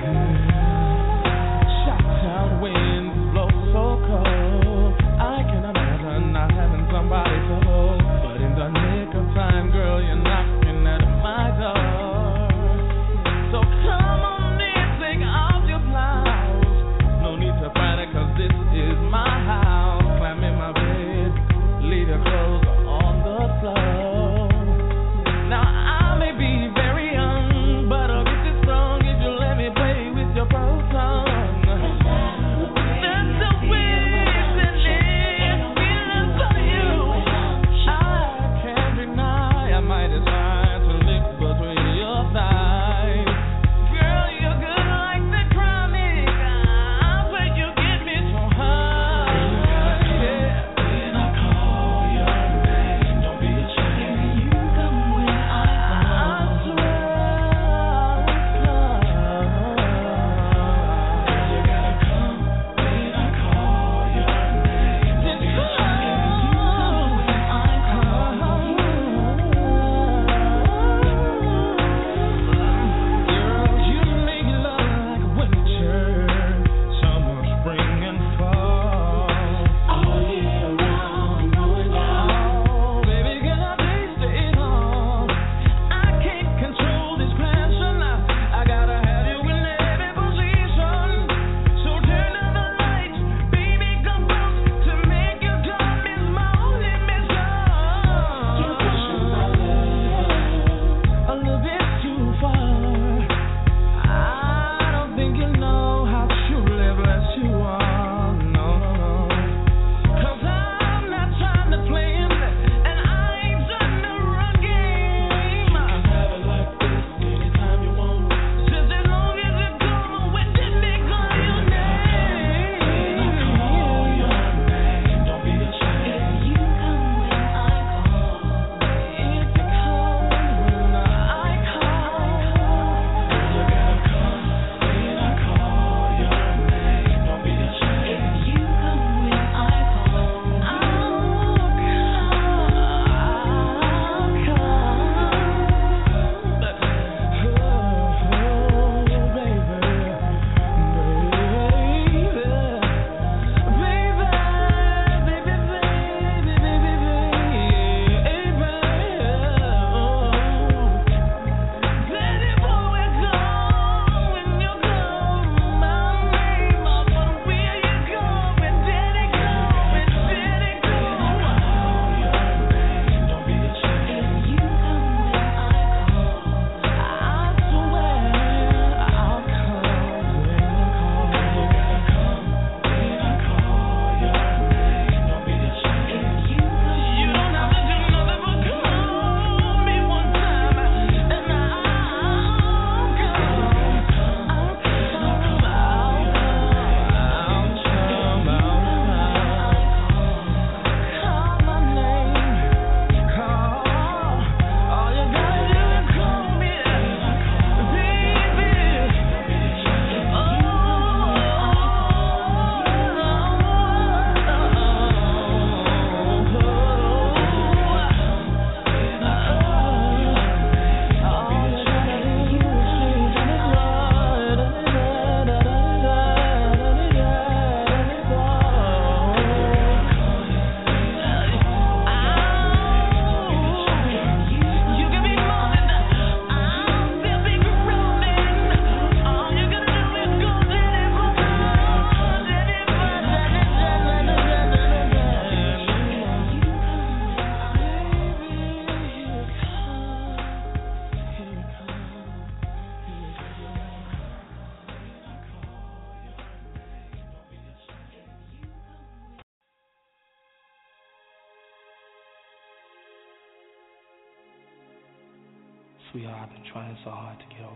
Sweetheart, I've been trying so hard to get over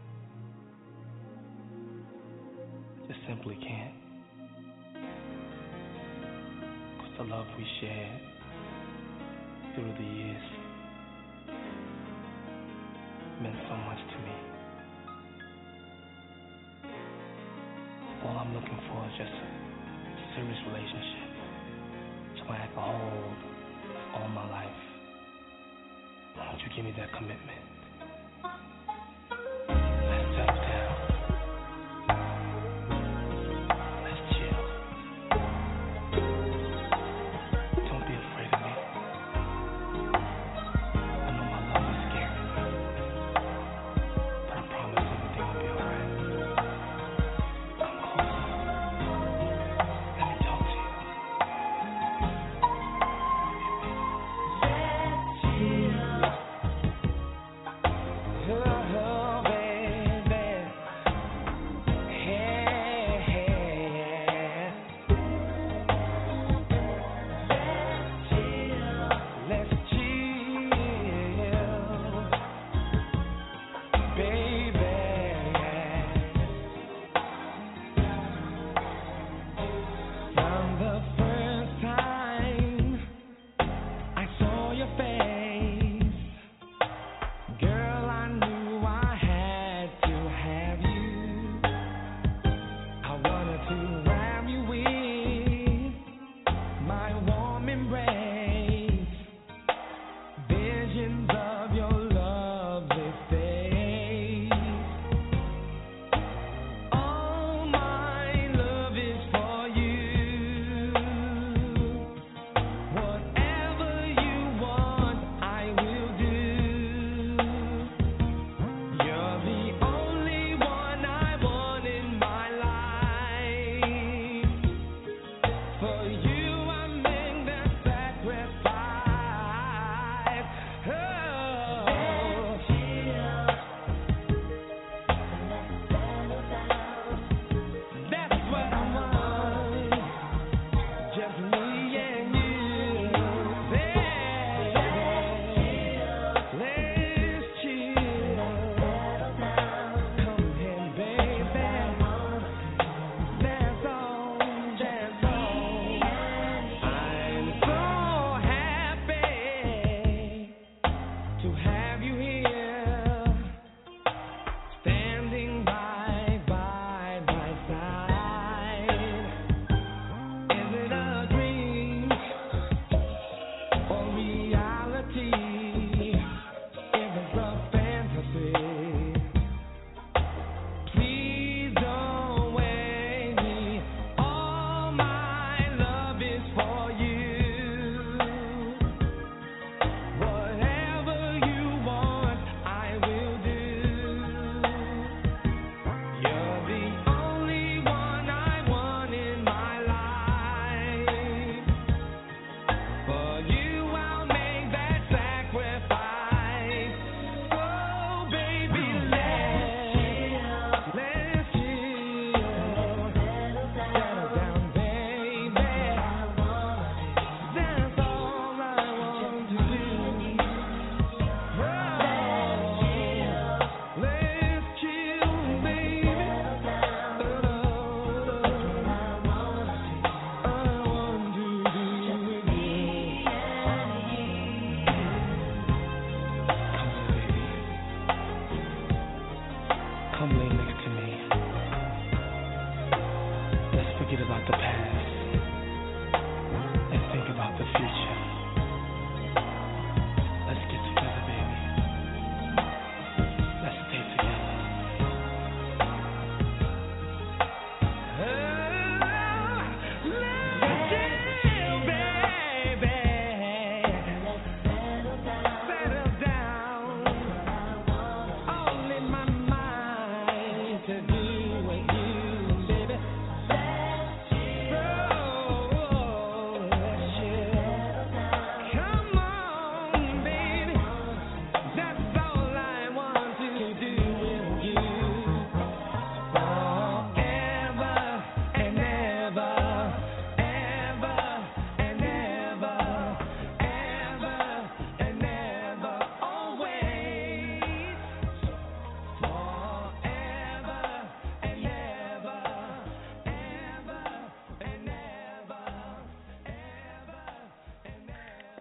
you. Just simply can't. 'Cause the love we shared through the years meant so much to me. All I'm looking for is just a serious relationship so I can hold all my life. Why don't you give me that commitment? Let's settle down. Let's chill. Don't be afraid of me. I know my love is scary, but I promise everything will be alright. Come closer. Let me talk to you.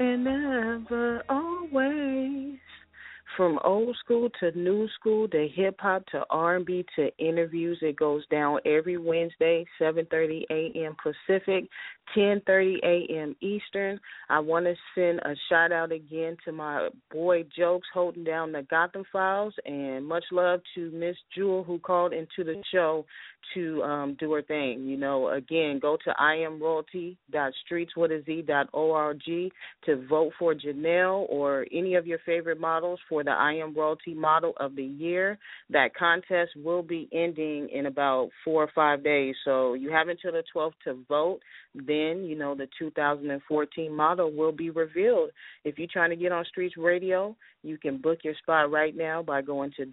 and ever, always. From old school to new school to hip-hop to R&B to interviews, it goes down every Wednesday, 7:30 a.m. Pacific, 10:30 a.m. Eastern. I want to send a shout-out again to my boy Jokes holding down the Gotham Files, and much love to Miss Jewel who called into the show to do her thing. You know, again, go to iamroyalty.streetswithaz.org to vote for Janelle or any of your favorite models for the I Am Royalty Model of the Year. That contest will be ending in about 4 or 5 days, so you have until the 12th to vote. Then, you know, the 2014 model will be revealed. If you're trying to get on Streets Radio, you can book your spot right now by going to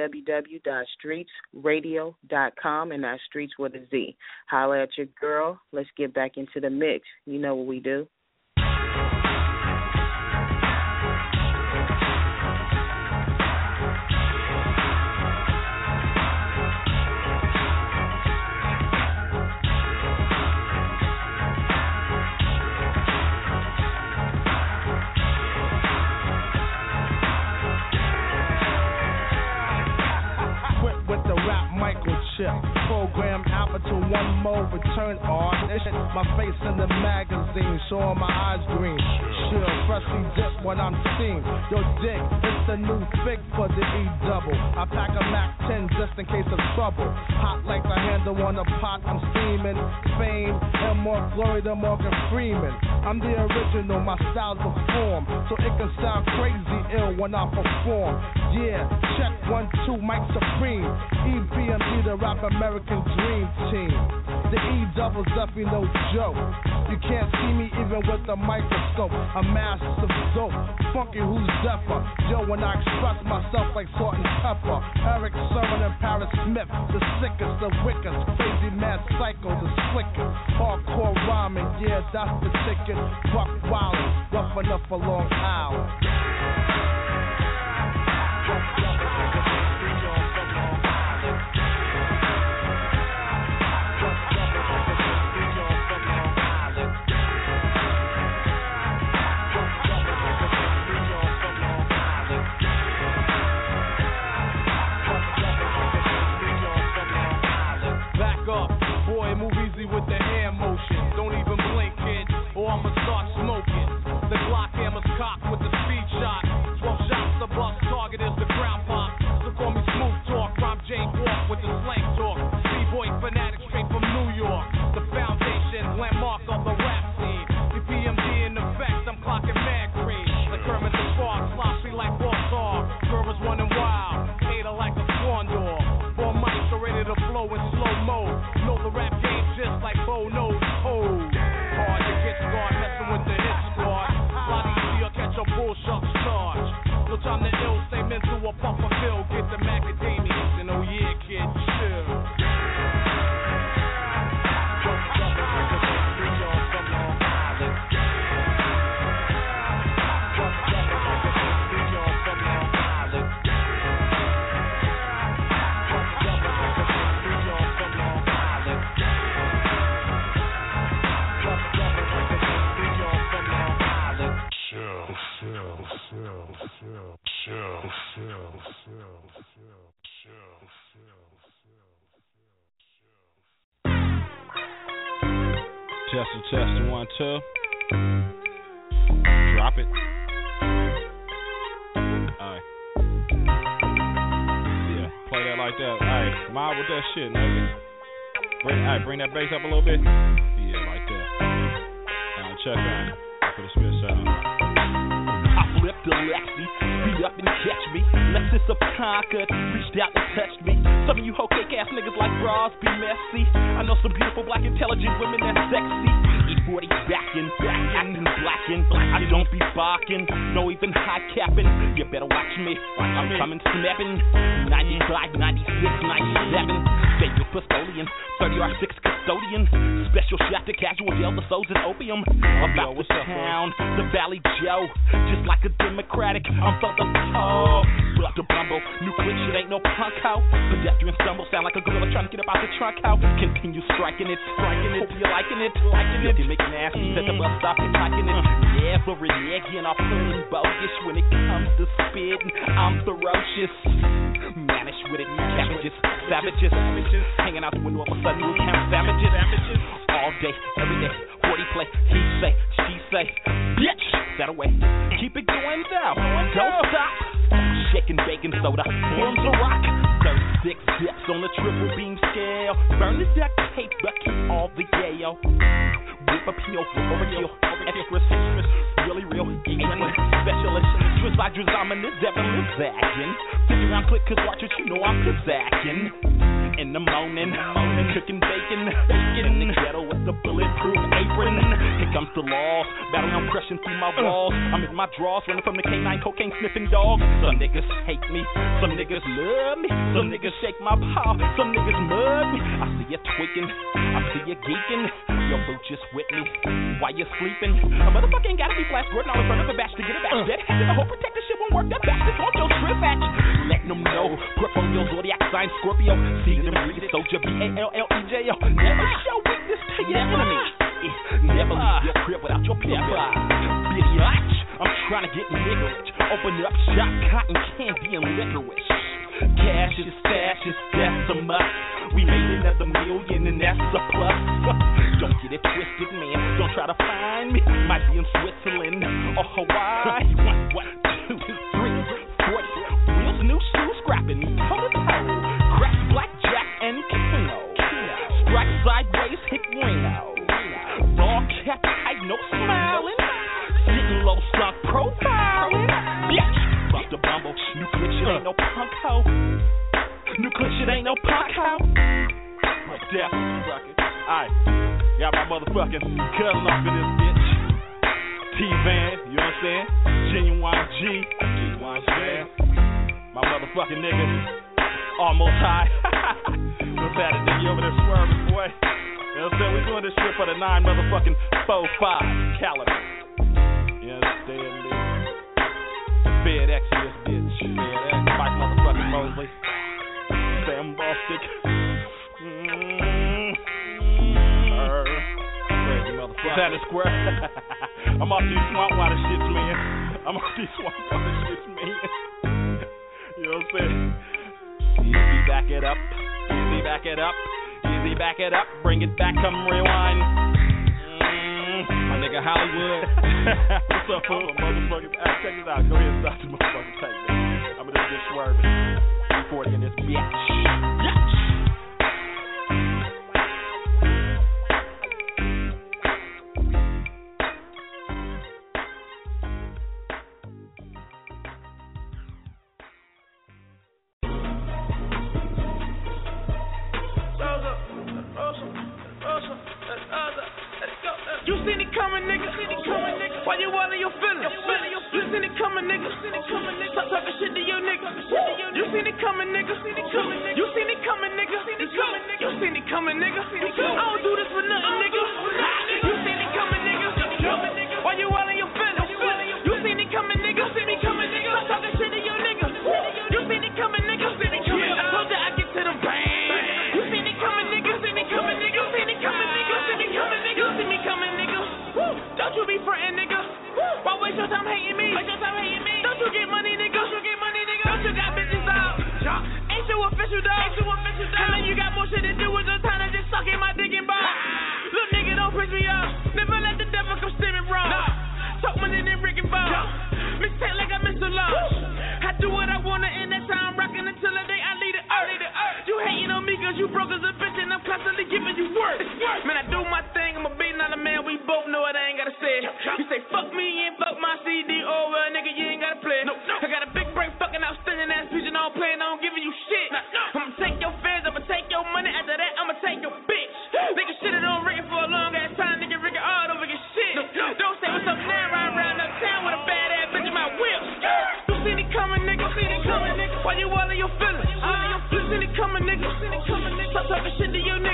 www.streetsradio.com, and that's Streets with a Z. Holla at your girl. Let's get back into the mix. You know what we do. Program Alpha to one more return artist. My face in the magazine, showing my eyes green. Sure, freshly dip when I'm seen. Yo, dick, it's the new fig for the E-double. I pack a Mac 10 just in case of trouble. Hot like the handle on a pot, I'm steaming. Fame and more glory than Morgan Freeman. I'm the original, my style's a form, so it can sound crazy ill when I perform. Yeah, check 1, 2, Mike Supreme. EBMD, the rap American Dream Team. The E-double's definitely no joke. You can't see me even with a microscope. A massive dope, funky who's deafer. Yo, when I express myself like salt and pepper. Eric Sermon and Paris Smith, the sickest, the wickest, crazy mad psycho, the slickest. Hardcore rhyming, yeah, that's the ticket. Buck Wildin', rough enough for Long Island. With the hand motion, don't even blink, kid, or I'ma start smoking. The Glock hammer's cocked with the speed shot. 12 shots, the bus target is the ground pop. So call me Smooth Talk, rhyme Jane Walk with the slang talk. B-boy fanatic straight from New York. The foundation, landmark of the rap scene. The PMD in effect, I'm clocking mad green. The Kermit the Frog, sloppy like Baltar. Girl is running wild, hater like a swan door. Four mics are ready to flow in slow mo. Know the rap game just like Bo knows hold. Hard to get scarred, messing with the hit squad. Lot easier, catch a bull shucks charge. No time to ill, stay mental or pump a pill. Get the macadamias and oh yeah, kid, chill. Testing 1, 2. Drop it. Alright. Yeah, play that like that. Alright, mob with that shit, nigga. Bring that bass up a little bit. Yeah, like that. Check that. For the spit sound. I flipped a Lexi, beat up and catch me. Lexus of Concord, reached out and touched me. Some of you hoe cake ass niggas like bras be messy. I know some beautiful black intelligent women that's sexy. E40 backing, acting blacking. I don't be barking, no even high capping. You better watch me, I'm coming snapping. 95, 96, 97. Vegas Pistoli Napoleon, 30R6 custodian, special shot to casual jail, the souls and opium. About the town, the Valley Joe, just like a Democratic, I'm for the toe. Brought to Bumble, new quick shit ain't no punk hoe. Pedestrian stumble, sound like a gorilla trying to get up out the trunk hoe. Continue striking it, hope you're liking it. You make nasty, set the bus stop and liking it. Yeah, for reneging, I'm pulling bogus when it comes to spitting. I'm ferocious, manish with it, cabbages, savages, hanging out the window of a sudden we'll count savages. All day, every day, 40 play, he say, she say, bitch, that away. Keep it going down, don't stop. Shaking baking soda, forms a rock. 36 dips on the triple beam scale. Burn the duct tape, but keep all the yayo. Whip appeal, overkill, extras, really real, apron, specialist. Twist like Drazominous, Devin Lizakin. 50 round click, cause watch what you know I'm Kazakin. In the morning, cooking bacon, in the ghetto with the bulletproof apron. Here comes the laws, battle I'm crushing through my walls. I'm in my drawers, running from the K9 cocaine sniffing dog. Some niggas hate me, some niggas love me, some niggas shake my paw, some niggas mug me. I see you tweaking, I see you geeking. Your boo just with me while you're sleeping. A motherfucker ain't gotta be Flash Gordon all in front of a batch to get a batch. Dead hatchet, the whole protector shit won't work. That batch just won't your trip batch. Letting them know, portfolio zodiac sign Scorpio. See them breathe, soldier B-A-L-L-E-J-O. Never show weakness to your enemy. Never leave your crib without your pepper. Bitch, I'm trying to get niggerich. Open up shop, cotton candy and licorice. Cash is stash is that's a must. We made another million and that's a plus. Don't get it twisted, man. Don't try to find me. Might be in Switzerland or Hawaii. 1, 2, 3, 40. Wheels, new shoes, scrapping toe to toe. Crack, blackjack, and casino. Strike sideways, hit Reno. Ball cap tight, no smiling. Sitting low, sunk profiling. Bitch, fuck the bumble. New click shit ain't no punk hoe. New click shit ain't no punk hoe. Definitely fucking. Alright, got my motherfucking cousin off in this bitch. T-Van, you know what I'm saying? Genuine G. My motherfucking nigga. Almost high. What's that, a nigga over there swerving, boy? You know what I'm saying? We doing this shit for the 9 motherfucking 4-5 caliber. You understand me? FedEx in this bitch. FedEx, Mike motherfucking Mosley. Sam Bostic. Crazy motherfucker. What's that, a square? I'm off these swamp water shits, man. I'm off these swamp water shits, man. You know what I'm saying? Easy, back it up. Easy, back it up. Easy, back it up. Bring it back, come rewind. My nigga Hollywood. What's up, fool? Motherfucker. Check this out. Go ahead and stop this motherfucking tape, man. I'm gonna just swerving. 340 in this bitch. You seen it coming, nigga. Why you all in your feelings? You seen it coming, nigga. Stop talking shit to your nigga. You seen it coming, nigga. You seen it coming, nigga. You seen it coming, nigga. I don't do this for nothing, nigga. You seen it coming, nigga. Why you all in your feelings? You seen it coming, nigga. Stop talking shit to your nigga. You seen it coming, nigga. I told you I get to the bang. You seen it coming, nigga. You seen it coming, nigga. You seen it coming, nigga. You see me coming, nigga. Don't you be frontin', nigga. Why waste your time hating me? Don't you get money, nigga. Don't you got bitches out? Ain't you official, dog? I know you got more shit to do with your time than just sucking my dick and ball. Little nigga, don't piss me off. Never let the devil come steering wrong. Talk money than Rick and Ball. Mixtape like I missed a loss. I do what I wanna in that time, rockin' until the day I leave the earth. You hating on me cause you broke as a bitch and I'm constantly giving you work. Man, I do my thing, I'm a beating on a man, we both know it, I ain't gotta say it. You say fuck me and fuck my CD, oh well nigga, you ain't gotta play. I got a big brain, fucking outstanding ass bitch and I don't play and I don't giving you shit. I'ma take your fans, I'ma take your money, after that I'ma take your bitch. Nigga shit it on written for a long ass time, nigga Rick all over your shit. Don't say what's up now, ride around uptown with a bad ass bitch in my whip. You seen it coming, nigga. Why you all in your feelings? You seen it coming, nigga. Stop talking shit to your nigga.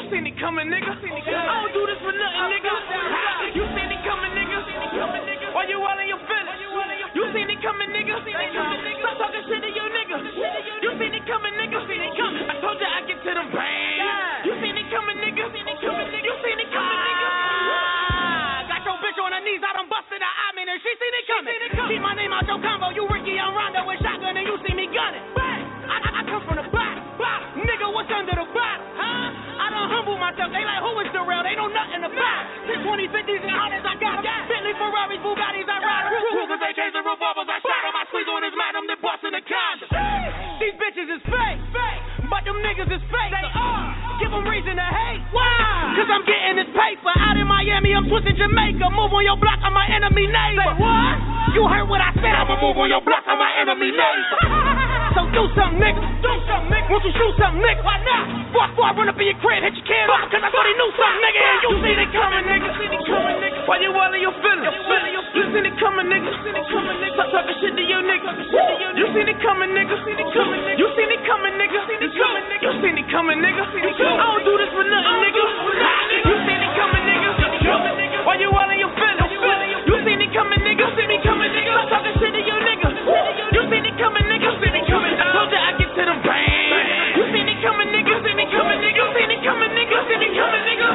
seen it coming, nigga. I don't do this for nothing, nigga. You seen it coming, nigga. Why you all in your feelings? You seen it coming, nigga. Stop talking shit to you, nigga. You seen it coming, nigga. I told you I get to them bands. You seen it coming, nigga. You seen it coming, nigga. Got your bitch on her knees, I done busted her eye, man, and she seen it coming. Keep my name out your combo, you Ricky, I'm Rondo with shotgun, and you see me gunning. I come from the bottom. Nigga, what's under the bottom? Huh? I done humble myself. They like, who is the real? They know nothing about. 10, 20, 50s, and hundreds, I got them. Bentley, Ferraris, Bugattis, I ride them. Cougars, AKs, and revolvers, I shot them. I squeeze on his madam, then bustin' the condoms. These bitches is fake, but them niggas is fake. They are. Give them reason to hate. Why? Cause I'm getting this paper. Out in Miami, I'm twisting Jamaica. Move on your block, I'm my enemy neighbor. Say what? You heard what I said, I'ma move on your block, I'm my enemy neighbor. So do something, nigga. Won't you shoot something, nigga? Why not? Before I run up in your crib, hit your kid off, cause I thought he knew something, nigga. And you seen it coming, nigga. Why you all in your feelings? You seen it coming, nigga. Stop talking shit to your nigga. You seen it coming, nigga. You seen it coming, nigga. You seen it coming, nigga. I don't do this for nothing, nigga. You seen it coming, nigga. Why you all in your feelings? You seen it coming, nigga. Stop talking shit to your nigga. You seen it coming, nigga. I told you I get to them bands. You seen it coming, nigga. You seen it coming, nigga. You seen it coming, nigga.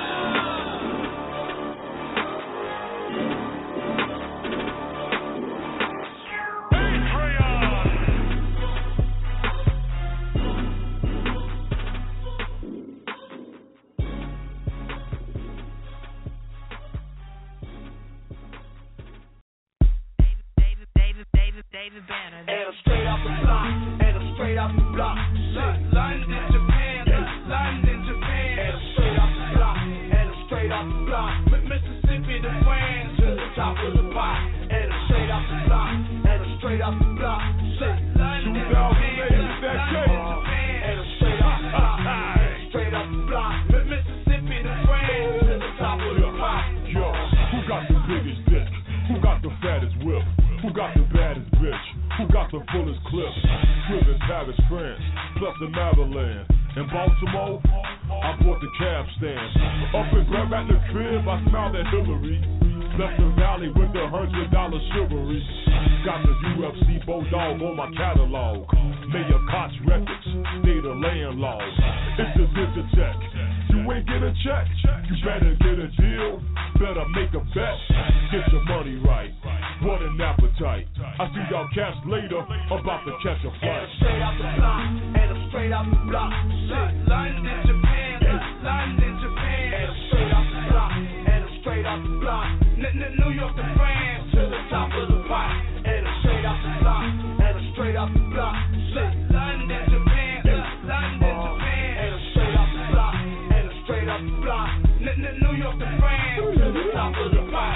David Banner. And I'm straight off the block. And I'm straight off the block. London, Japan. London, Japan. And I'm straight off the block. And I'm straight off the block. Mississippi to France to the top of the pot. And I'm straight off the block. And I'm straight off the block. London, Japan. And I'm straight off the block. Straight off the block. Mississippi to France to the top of the pot. Yo, who got the biggest dick? Who got the fattest whip? Who got the baddest bitch? Who got the fullest clip? Driven Paris, France, plus the Maryland. In Baltimore, I bought the cab stand. Up and grab at the crib, I smiled at Hillary. Left the valley with the $100 chivalry. Got the UFC Bulldog on my catalog. Mayor Koch Records, stay the landlord. It's a Digitech. You ain't get a check, you better get a deal. Better make a bet, get your money right. What an appetite. I see y'all cats later, about to catch a flight. Straight out the block, and I'm straight out the block. London, Japan, London, Japan. And I'm straight out the block, and I'm straight out the block. New York to France, to the top of the pot. And I'm straight out the block, and I'm straight out the block. London, Japan, London, Japan. And I'm straight out the block, and I'm straight out the block. New York to France, to the top of the pot.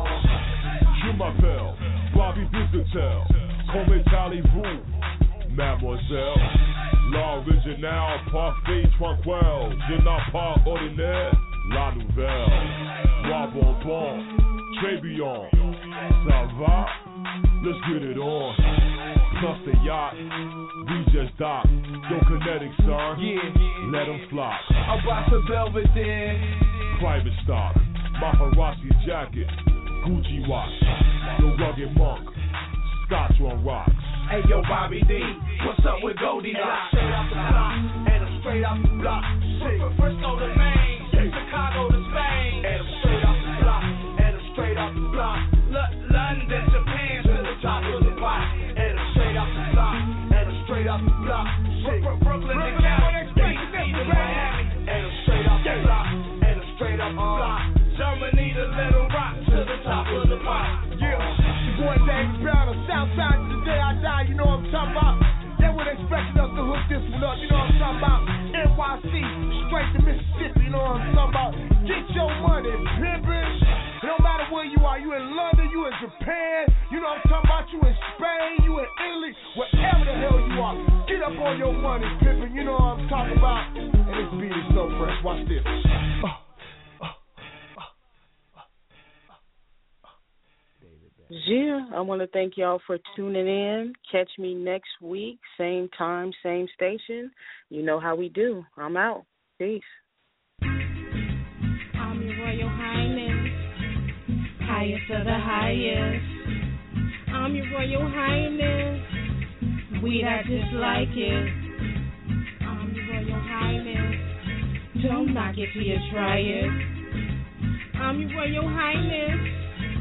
Je m'appelle Bobby Visitel, comme allez-vous, mademoiselle? L'original, parfait, tranquille, je n'ai pas ordinaire, la nouvelle. Roi bonbon, très bien, ça va? Let's get it on. Plus the yacht, we just docked. Yo, kinetic, son, yeah, let them flock. I bought the Belvedere, private stock, Maharashi jacket, Gucci watch, yo rugged monk, Scotch on rocks. Hey yo Bobby D, what's up with Goldie Rock? Straight off the block, and I'm straight off the block. Frisco to Maine, Chicago to Spain. And I'm straight off the block, and I'm straight off the block. London, Japan to the top of the pot. And I'm straight off the block, and I'm straight off the block. Brooklyn to Cali, DC to Miami. And I'm straight off the block, and I'm straight off the block. Germany to Little Rock to the top of the pot. Yeah, your boy David Brown, Southside to the day I die, you know what I'm talking about. They were expecting us to hook this one up, you know what I'm talking about. NYC, straight to Mississippi, you know what I'm talking about. Get your money, pimpin'. It don't matter where you are, you in London, you in Japan, you know what I'm talking about, you in Spain, you in Italy, wherever the hell you are. Get up on your money, pimpin', you know what I'm talking about. And this beat is so fresh, watch this. Yeah, I want to thank y'all for tuning in. Catch me next week, same time, same station. You know how we do. I'm out. Peace. highest of the highest. I'm your Royal Highness. Weed, I just like it. I'm your Royal Highness. Don't knock it till you try it. I'm your Royal Highness.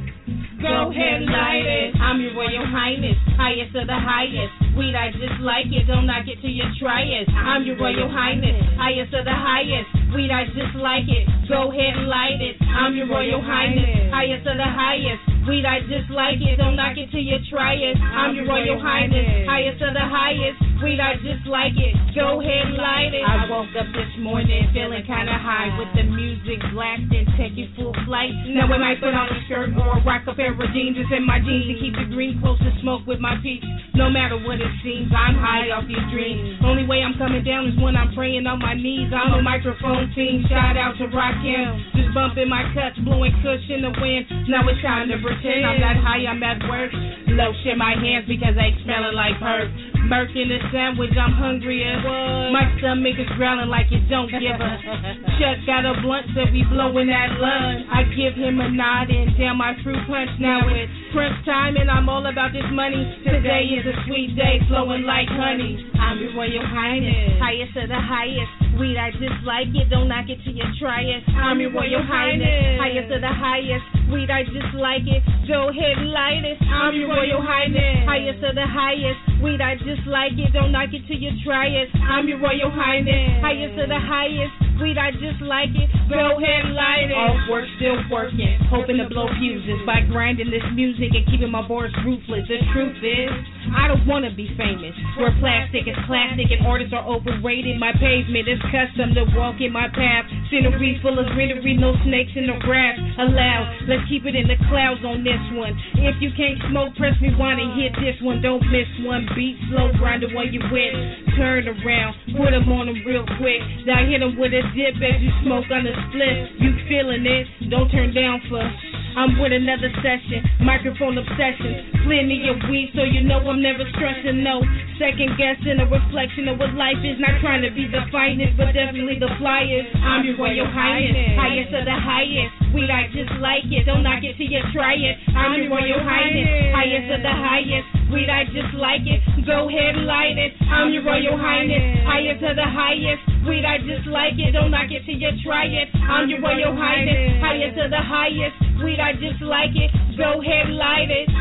Go ahead and light it. I'm your Royal Highness, highest of the highest. Weed, I just like it. Don't knock it till you try it. I'm your Royal Highness, highest of the highest. Weed, I just like it. Go ahead and light it. I'm your Royal Highness, highest of the highest. Weed, I just like it. Don't knock it till you try it. I'm your Royal Highness, highest of the highest. Weed, I just like it. Go ahead and light it. I woke up this morning feeling kinda high with the music blasting, taking full flight. Now when I put on a skirt or rock a pair of jeans, it's in my jeans to keep the green close to smoke with my peeps. No matter what it seems, I'm high off these dreams. Only way I'm coming down is when I'm praying on my knees. I'm a microphone team, shout out to Rakim. Just bumping my cuts, blowing kush in the wind. Now it's time to pretend I'm not high, I'm at work. Lotion my hands because they smelling like perp. Merc in the sandwich, I'm hungrier. My stomach is growling like it don't give a. Chuck got a blunt, so we blowing that lunch. I give him a nod and down my fruit punch. Now it's crunch time and I'm all about this money. Today is a sweet day, flowing like honey. I'm your Royal Highness, highest of the highest. Weed, I just like it. Don't knock it till you try it. I'm your Royal Highness, highest of the highest. Weed, I just like it. Go ahead and light it. I'm your Royal Highness, highest of the highest. Weed, I just like it. Don't knock it till you try it. I'm your Royal Highness, highest of the highest. Weed, I just like it. Go ahead and light it. Off work, still working, hoping to blow fuses by grinding this music and keeping my bars ruthless. The truth is, I don't wanna be famous. Where plastic is classic and artists are overrated. My pavement is custom to walk in my path. Scenery full of greenery, no snakes in the grass allowed. Let's keep it in the clouds on this one. If you can't smoke, press rewind and hit this one. Don't miss one beat, slow grind the one you with. Turn around, put them on them real quick. Now hit them with a dip as you smoke on the split. You feeling it? Don't turn down for. I'm with another session, microphone obsession. Plenty of weed, so you know I'm never stressing. No second guessing, a reflection of what life is. Not trying to be the finest, but definitely the flyest. I'm your Royal Highness, highest of the highest. Weed, I just like it. Don't knock it till you try it. I'm your Royal Highness, highest of the highest. Weed, I just like it. Go ahead and light it. I'm your Royal Highness, highest of the highest. Weed, I just like it. Don't knock it till you try it. I'm your Royal Highness, highest of the highest. Weed, I just like it. Go ahead and light it.